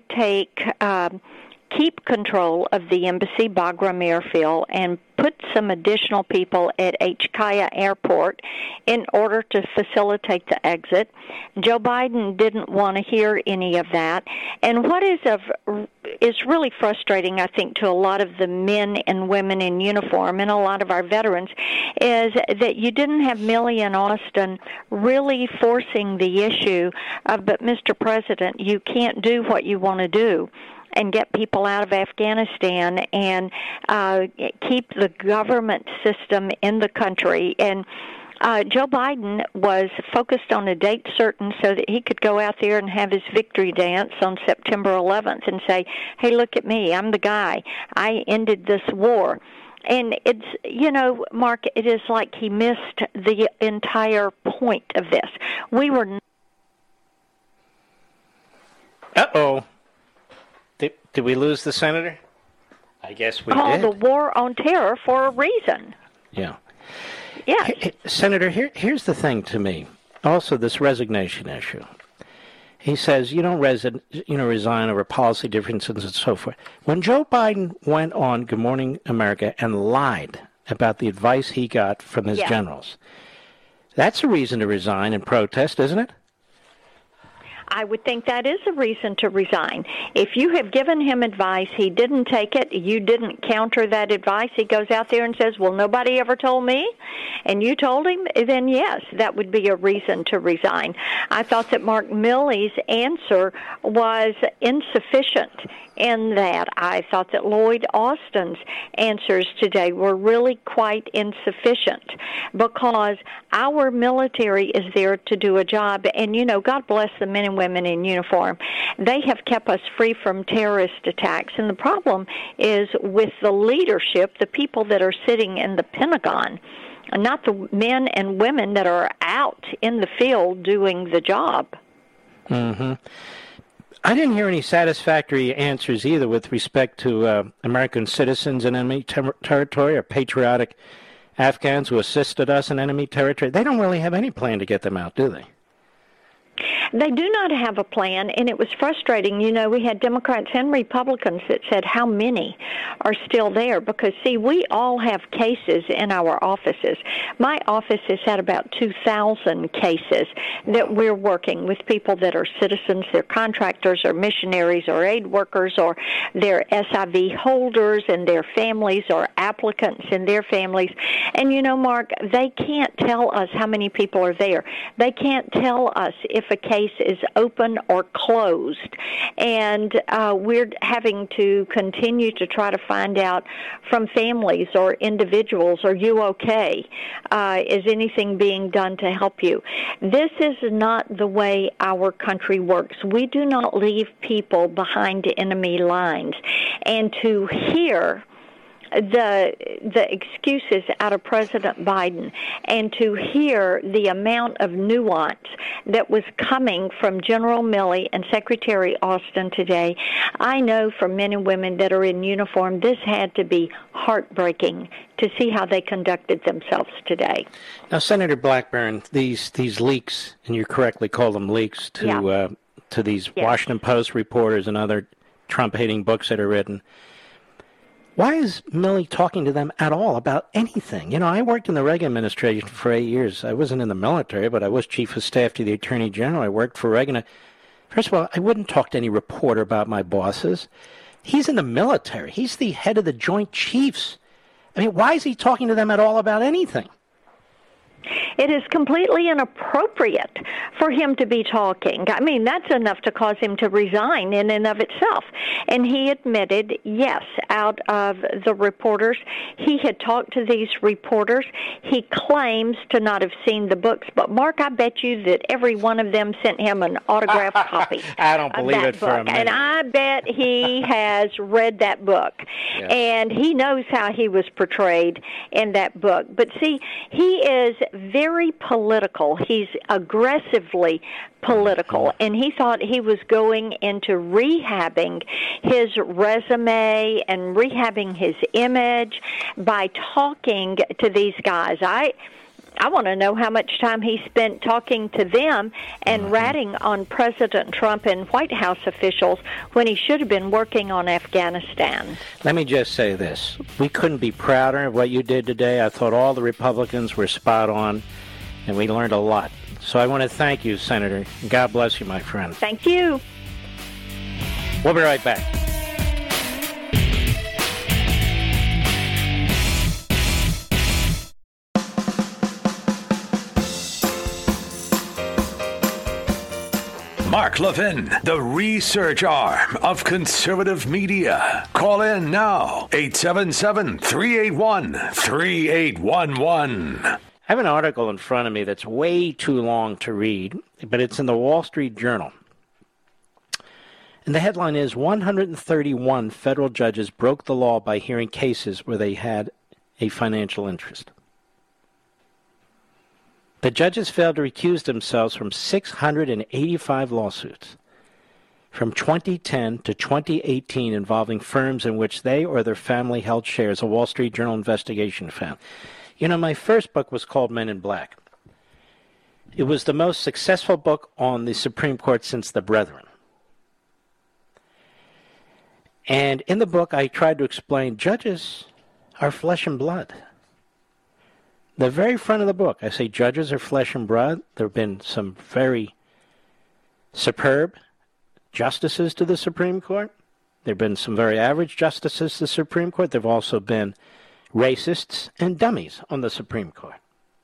keep control of the embassy, Bagram Airfield, and put some additional people at HKIA Airport in order to facilitate the exit. Joe Biden didn't want to hear any of that. And what is really frustrating, I think, to a lot of the men and women in uniform and a lot of our veterans is that you didn't have Milley and Austin really forcing the issue of, but Mr. President, you can't do what you want to do and get people out of Afghanistan and keep the government system in the country. And Joe Biden was focused on a date certain so that he could go out there and have his victory dance on September 11th and say, hey, look at me, I'm the guy. I ended this war. And it's, Mark, it is like he missed the entire point of this. We were... Uh-oh. Did we lose the senator? I guess we called did. The war on terror for a reason. Yeah. Yes. Senator, here's the thing to me. Also, this resignation issue. He says you don't resign over policy differences and so forth. When Joe Biden went on Good Morning America and lied about the advice he got from his generals, that's a reason to resign and protest, isn't it? I would think that is a reason to resign. If you have given him advice, he didn't take it, you didn't counter that advice, he goes out there and says, well, nobody ever told me, and you told him, then yes, that would be a reason to resign. I thought that Mark Milley's answer was insufficient in that. I thought that Lloyd Austin's answers today were really quite insufficient because our military is there to do a job. And, God bless the men and women in uniform. They have kept us free from terrorist attacks. And the problem is with the leadership, the people that are sitting in the Pentagon, not the men and women that are out in the field doing the job. Mm-hmm. I didn't hear any satisfactory answers either with respect to American citizens in enemy territory or patriotic Afghans who assisted us in enemy territory. They don't really have any plan to get them out, do they? They do not have a plan, and it was frustrating. We had Democrats and Republicans that said how many are still there because, see, we all have cases in our offices. My office has had about 2,000 cases that we're working with people that are citizens, they're contractors or missionaries or aid workers or they're SIV holders and their families or applicants and their families. And, Mark, they can't tell us how many people are there. They can't tell us if a case is open or closed, and we're having to continue to try to find out from families or individuals, are you okay? Is anything being done to help you? This is not the way our country works. We do not leave people behind enemy lines. And to hear the excuses out of President Biden and to hear the amount of nuance that was coming from General Milley and Secretary Austin today, I know for men and women that are in uniform, this had to be heartbreaking to see how they conducted themselves today. Now, Senator Blackburn, these leaks, and you correctly call them leaks to these Washington Post reporters and other Trump-hating books that are written. Why is Milley talking to them at all about anything? You know, I worked in the Reagan administration for 8 years. I wasn't in the military, but I was chief of staff to the Attorney General. I worked for Reagan. First of all, I wouldn't talk to any reporter about my bosses. He's in the military. He's the head of the Joint Chiefs. I mean, why is he talking to them at all about anything? It is completely inappropriate for him to be talking. I mean, that's enough to cause him to resign in and of itself. And he admitted, yes, out of the reporters, he had talked to these reporters. He claims to not have seen the books, but Mark, I bet you that every one of them sent him an autographed copy. I don't believe it for a minute. And I bet he has read that book. Yes. And he knows how he was portrayed in that book. But see, he is very political. He's aggressively political, and he thought he was going into rehabbing his resume and rehabbing his image by talking to these guys. I want to know how much time he spent talking to them and ratting on President Trump and White House officials when he should have been working on Afghanistan. Let me just say this. We couldn't be prouder of what you did today. I thought all the Republicans were spot on, and we learned a lot. So I want to thank you, Senator. God bless you, my friend. Thank you. We'll be right back. Mark Levin, the research arm of conservative media. Call in now, 877-381-3811. I have an article in front of me that's way too long to read, but it's in the Wall Street Journal. And the headline is, 131 federal judges broke the law by hearing cases where they had a financial interest. The judges failed to recuse themselves from 685 lawsuits from 2010 to 2018 involving firms in which they or their family held shares, a Wall Street Journal investigation found. You know, my first book was called Men in Black. It was the most successful book on the Supreme Court since The Brethren. And in the book, I tried to explain judges are flesh and blood. The very front of the book, I say judges are flesh and blood. There have been some very superb justices to the Supreme Court. There have been some very average justices to the Supreme Court. There have also been racists and dummies on the Supreme Court.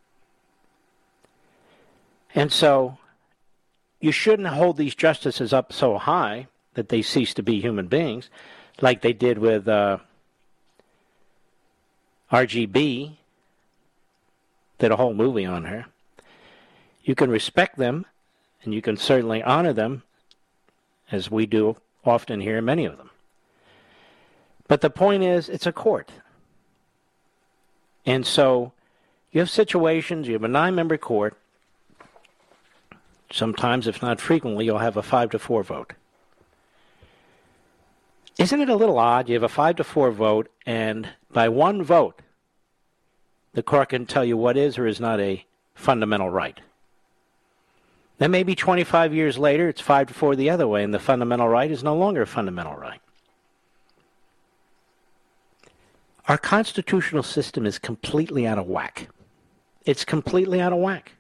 And so you shouldn't hold these justices up so high that they cease to be human beings, like they did with RGB. Did a whole movie on her. You can respect them, and you can certainly honor them, as we do often here, many of them. But the point is, it's a court. And so you have situations, you have a 9-member court. Sometimes, if not frequently, you'll have a 5-4 vote. Isn't it a little odd? You have a 5-4 vote, and by one vote, the court can tell you what is or is not a fundamental right. Then maybe 25 years later, it's 5-4 the other way, and the fundamental right is no longer a fundamental right. Our constitutional system is completely out of whack. It's completely out of whack.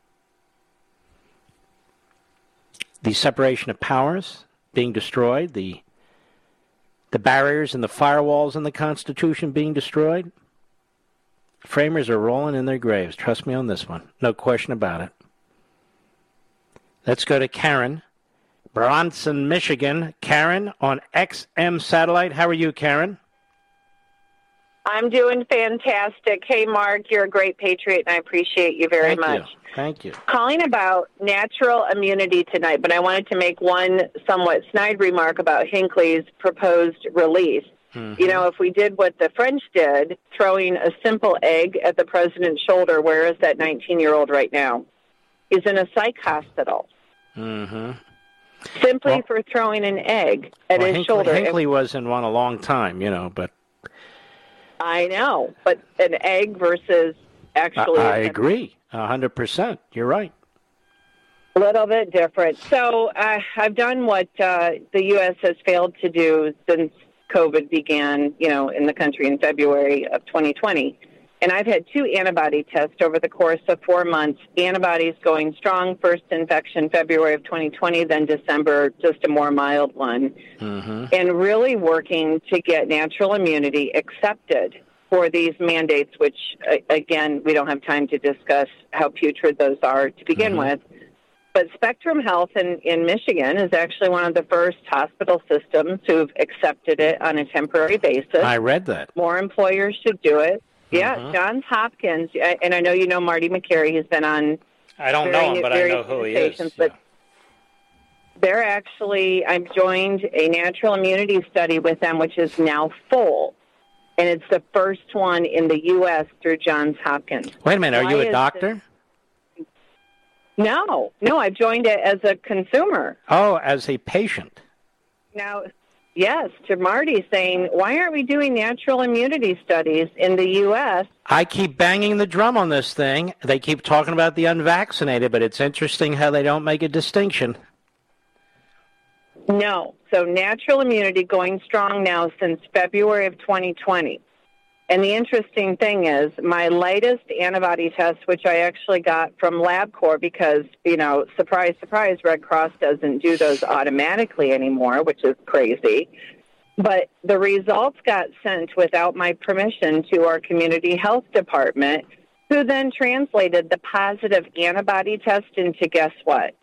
The separation of powers being destroyed, the barriers and the firewalls in the Constitution being destroyed. Framers are rolling in their graves. Trust me on this one. No question about it. Let's go to Karen, Bronson, Michigan. Karen on XM Satellite. How are you, Karen? I'm doing fantastic. Hey, Mark, you're a great patriot, and I appreciate you very much. Thank you. Calling about natural immunity tonight, but I wanted to make one somewhat snide remark about Hinckley's proposed release. You know, if we did what the French did, throwing a simple egg at the president's shoulder, where is that 19-year-old right now? He's in a psych hospital. Mm-hmm. Simply for throwing an egg at his shoulder. Hinckley wasn't one a long time, but... I know, but an egg versus actually... I agree, 100%. You're right. A little bit different. So I've done what the U.S. has failed to do since COVID began, in the country in February of 2020. And I've had 2 antibody tests over the course of 4 months. Antibodies going strong, first infection February of 2020, then December, just a more mild one. Mm-hmm. And really working to get natural immunity accepted for these mandates, which, again, we don't have time to discuss how putrid those are to begin with. But Spectrum Health in Michigan is actually one of the first hospital systems who've accepted it on a temporary basis. I read that. More employers should do it. Yeah, Johns Hopkins, and I know you know Marty McCary. He's been on. I don't know him, but I know who he is. But they're actually, I've joined a natural immunity study with them, which is now full, and it's the first one in the U.S. through Johns Hopkins. Wait a minute, are you a doctor? No, I've joined it as a consumer. Oh, as a patient. Now, yes, to Marty saying, why aren't we doing natural immunity studies in the U.S.? I keep banging the drum on this thing. They keep talking about the unvaccinated, but it's interesting how they don't make a distinction. No. So natural immunity going strong now since February of 2020. And the interesting thing is my latest antibody test, which I actually got from LabCorp because, surprise, surprise, Red Cross doesn't do those automatically anymore, which is crazy. But the results got sent without my permission to our community health department, who then translated the positive antibody test into guess what?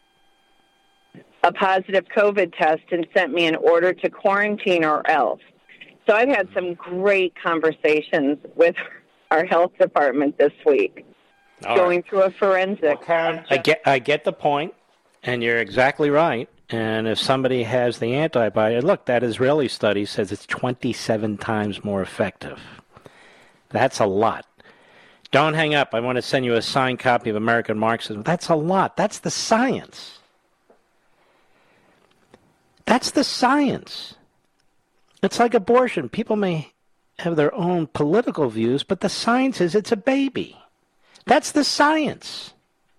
A positive COVID test and sent me an order to quarantine or else. So I've had some great conversations with our health department this week, going through a forensic. I get the point, and you're exactly right. And if somebody has the antibody, look, that Israeli study says it's 27 times more effective. That's a lot. Don't hang up. I want to send you a signed copy of American Marxism. That's a lot. That's the science. That's the science. It's like abortion. People may have their own political views, but the science is it's a baby. That's the science.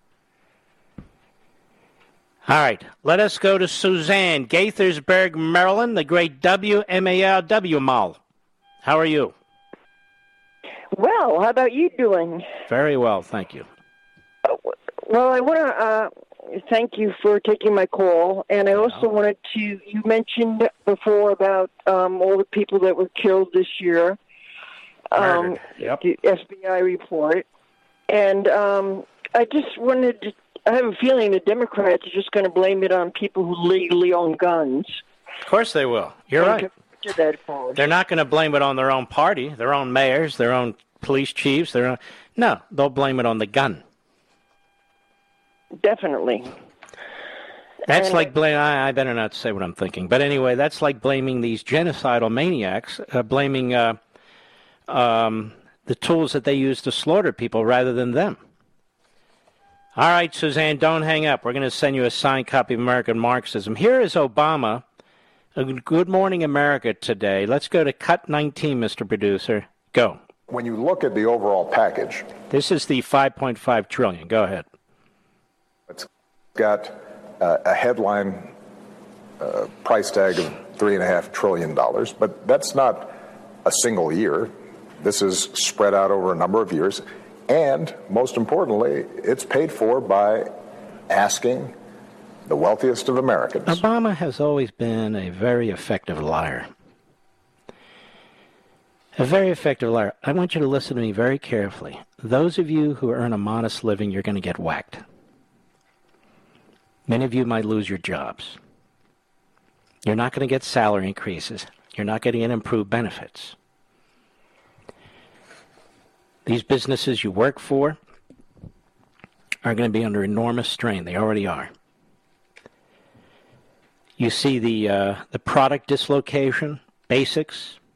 All right, let us go to Suzanne, Gaithersburg, Maryland, the great WMALW Mall. How are you? Well, how about you doing? Very well, thank you. Well, I want to thank you for taking my call, and I also wanted to, you mentioned before about all the people that were killed this year, Yep. the FBI report, and I just wanted to, I have a feeling the Democrats are just going to blame it on people who legally own guns. Of course they will. You're right. They're not going to blame it on their own party, their own mayors, their own police chiefs. No, they'll blame it on the gun. Definitely. That's like blaming, I better not say what I'm thinking. But anyway, that's like blaming these genocidal maniacs, blaming the tools that they use to slaughter people rather than them. All right, Suzanne, don't hang up. We're going to send you a signed copy of American Marxism. Here is Obama. Good Morning America today. Let's go to cut 19, Mr. Producer. Go. When you look at the overall package. This is the $5.5 trillion. Go ahead. It's got a headline price tag of $3.5 trillion, but that's not a single year. This is spread out over a number of years. And most importantly, it's paid for by asking the wealthiest of Americans. Obama has always been a very effective liar. A very effective liar. I want you to listen to me very carefully. Those of you who earn a modest living, you're going to get whacked. Many of you might lose your jobs. You're not going to get salary increases. You're not going to get improved benefits. These businesses you work for are going to be under enormous strain. They already are. You see the product dislocation, basics,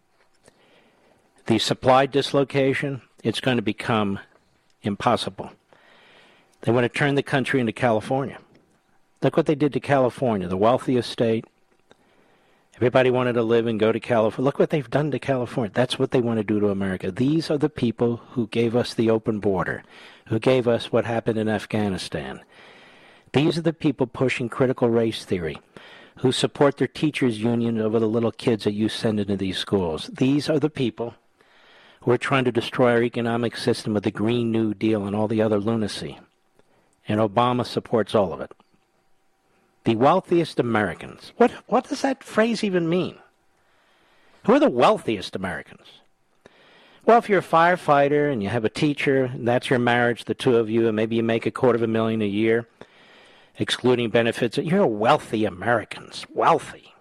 the supply dislocation, it's going to become impossible. They want to turn the country into California. Look what they did to California, the wealthiest state. Everybody wanted to live and go to California. Look what they've done to California. That's what they want to do to America. These are the people who gave us the open border, who gave us what happened in Afghanistan. These are the people pushing critical race theory, who support their teachers' union over the little kids that you send into these schools. These are the people who are trying to destroy our economic system with the Green New Deal and all the other lunacy. And Obama supports all of it. The wealthiest Americans. What does that phrase even mean? Who are the wealthiest Americans? Well, if you're a firefighter and you have a teacher, and that's your marriage, the two of you, and maybe you make $250,000 a year, excluding benefits, you're wealthy Americans. Wealthy.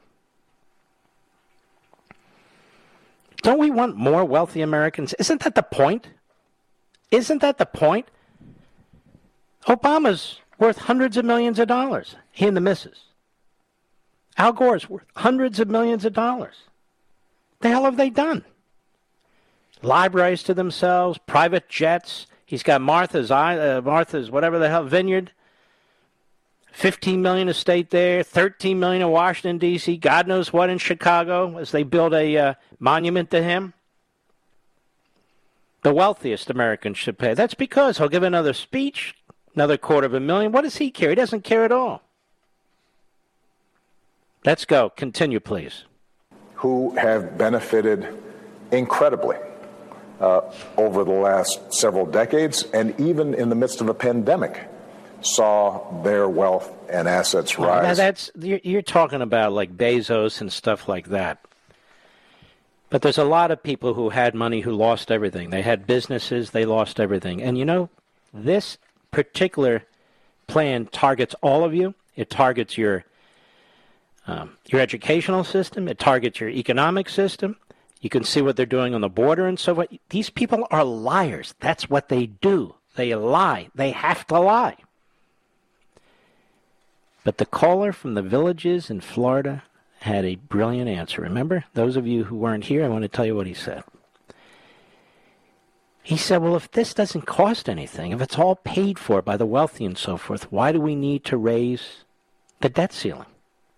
Don't we want more wealthy Americans? Isn't that the point? Isn't that the point? Obama's worth hundreds of millions of dollars. He and the missus. Al Gore's worth hundreds of millions of dollars. The hell have they done? Libraries to themselves, private jets. He's got Martha's whatever the hell vineyard. $15 million estate there, $13 million in Washington D.C. God knows what in Chicago as they build a monument to him. The wealthiest Americans should pay. That's because he'll give another speech. Another $250,000. What does he care? He doesn't care at all. Let's go. Continue, please. Who have benefited incredibly over the last several decades, and even in the midst of a pandemic, saw their wealth and assets rise. Now you're talking about like Bezos and stuff like that. But there's a lot of people who had money who lost everything. They had businesses, they lost everything. And you know, this particular plan targets all of you. It targets your educational system. It targets your economic system. You can see what they're doing on the border and so forth. These people are liars. That's what they do. They lie. They have to lie. But the caller from the Villages in Florida had a brilliant answer. Remember? Those of you who weren't here, I want to tell you what he said. He said, well, if this doesn't cost anything, if it's all paid for by the wealthy and so forth, why do we need to raise the debt ceiling?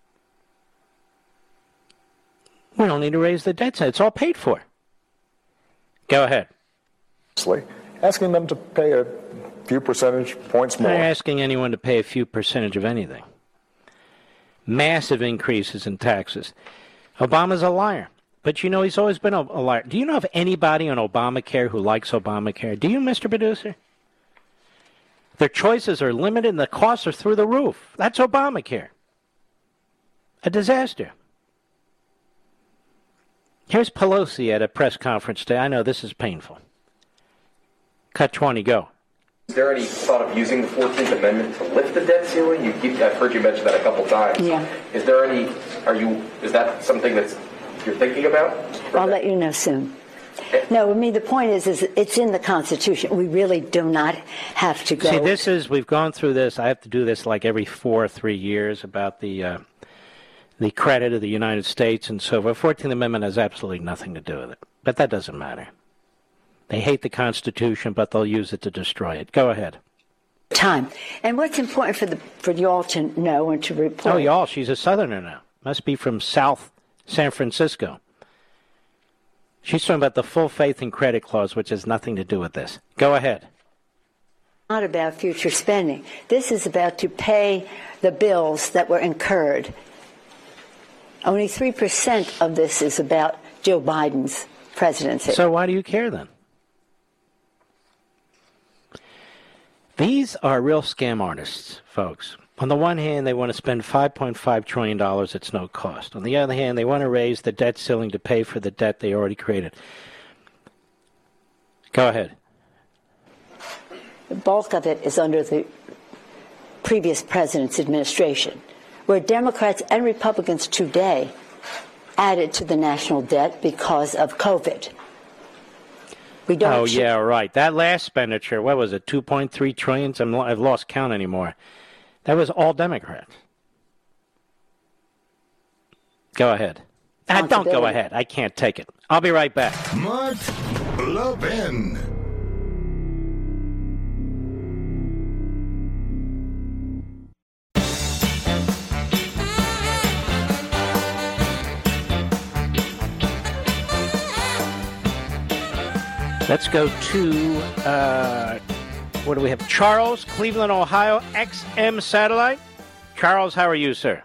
We don't need to raise the debt ceiling. It's all paid for. Go ahead. Asking them to pay a few percentage points more. I'm not asking anyone to pay a few percentage of anything. Massive increases in taxes. Obama's a liar. But, you know, he's always been a liar. Do you know of anybody on Obamacare who likes Obamacare? Do you, Mr. Producer? Their choices are limited and the costs are through the roof. That's Obamacare. A disaster. Here's Pelosi at a press conference today. I know this is painful. Cut 20, go. Is there any thought of using the 14th Amendment to lift the debt ceiling? I've heard you mention that a couple times. Yeah. Is that something that's you're thinking about? I'll let you know soon. No, I mean, the point is it's in the Constitution. We really do not have to go. See, we've gone through this. I have to do this like every 4 or 3 years about the credit of the United States and so forth. 14th Amendment has absolutely nothing to do with it. But that doesn't matter. They hate the Constitution, but they'll use it to destroy it. Go ahead. Time. And what's important for y'all to know and to report. Oh, y'all, she's a Southerner now. Must be from South San Francisco. She's talking about the full faith and credit clause, which has nothing to do with this. Go ahead. Not about future spending. This is about to pay the bills that were incurred. Only 3% of this is about Joe Biden's presidency. So why do you care then? These are real scam artists, folks. On the one hand, they want to spend $5.5 trillion at no cost. On the other hand, they want to raise the debt ceiling to pay for the debt they already created. Go ahead. The bulk of it is under the previous president's administration, where Democrats and Republicans today added to the national debt because of COVID. Oh, yeah, right. That last expenditure, what was it, 2.3 trillion? I've lost count anymore. That was all Democrats. Go ahead. responsibility. Don't go ahead. I can't take it. I'll be right back. Mark Levin. Let's go to, what do we have? Charles, Cleveland, Ohio, XM Satellite. Charles, how are you, sir?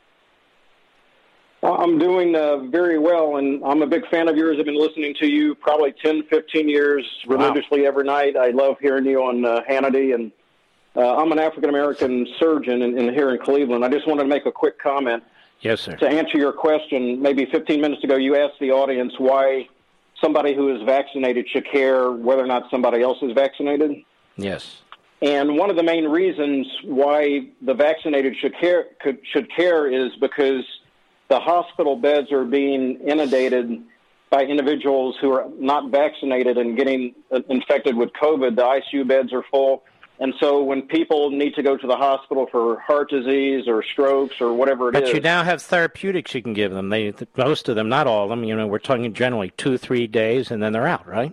I'm doing very well, and I'm a big fan of yours. I've been listening to you probably 10, 15 years religiously every night. I love hearing you on Hannity, and I'm an African-American surgeon here in Cleveland. I just wanted to make a quick comment. Yes, sir. To answer your question, maybe 15 minutes ago, you asked the audience why somebody who is vaccinated should care whether or not somebody else is vaccinated. Yes. And one of the main reasons why the vaccinated should care is because the hospital beds are being inundated by individuals who are not vaccinated and getting infected with COVID. The ICU beds are full. And so when people need to go to the hospital for heart disease or strokes or whatever it is. But you now have therapeutics you can give them. Most of them, not all of them, we're talking generally 2-3 days and then they're out, right?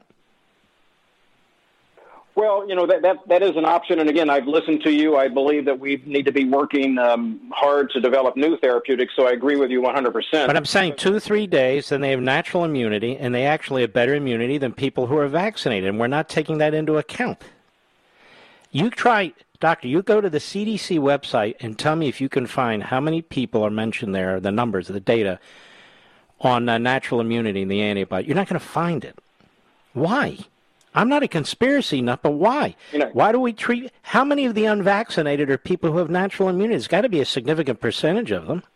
Well, that is an option. And again, I've listened to you. I believe that we need to be working hard to develop new therapeutics. So I agree with you 100%. But I'm saying 2-3 days, then they have natural immunity, and they actually have better immunity than people who are vaccinated. And we're not taking that into account. You try, Doctor, you go to the CDC website and tell me if you can find how many people are mentioned there, the numbers, the data, on natural immunity and the antibody. You're not going to find it. Why? I'm not a conspiracy nut, but why? Why do we treat... How many of the unvaccinated are people who have natural immunity? It's got to be a significant percentage of them.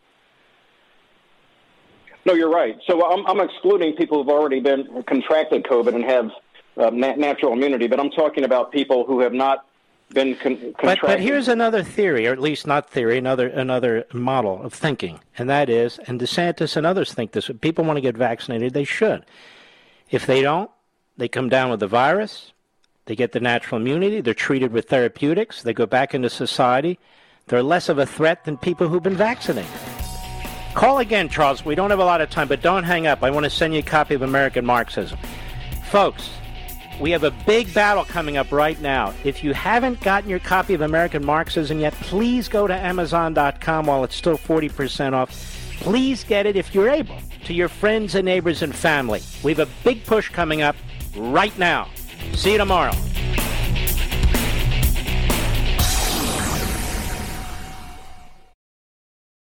No, you're right. So I'm excluding people who've already been contracted COVID and have natural immunity, but I'm talking about people who have not been contracted. But here's another theory, or at least not theory, another model of thinking, and that is, and DeSantis and others think this, if people want to get vaccinated, they should. If they don't, they come down with the virus, they get the natural immunity, they're treated with therapeutics, they go back into society, they're less of a threat than people who've been vaccinated. Call again, Charles. We don't have a lot of time, but don't hang up. I want to send you a copy of American Marxism. Folks, we have a big battle coming up right now. If you haven't gotten your copy of American Marxism yet, please go to Amazon.com while it's still 40% off. Please get it if you're able to your friends and neighbors and family. We have a big push coming up right now. See you tomorrow.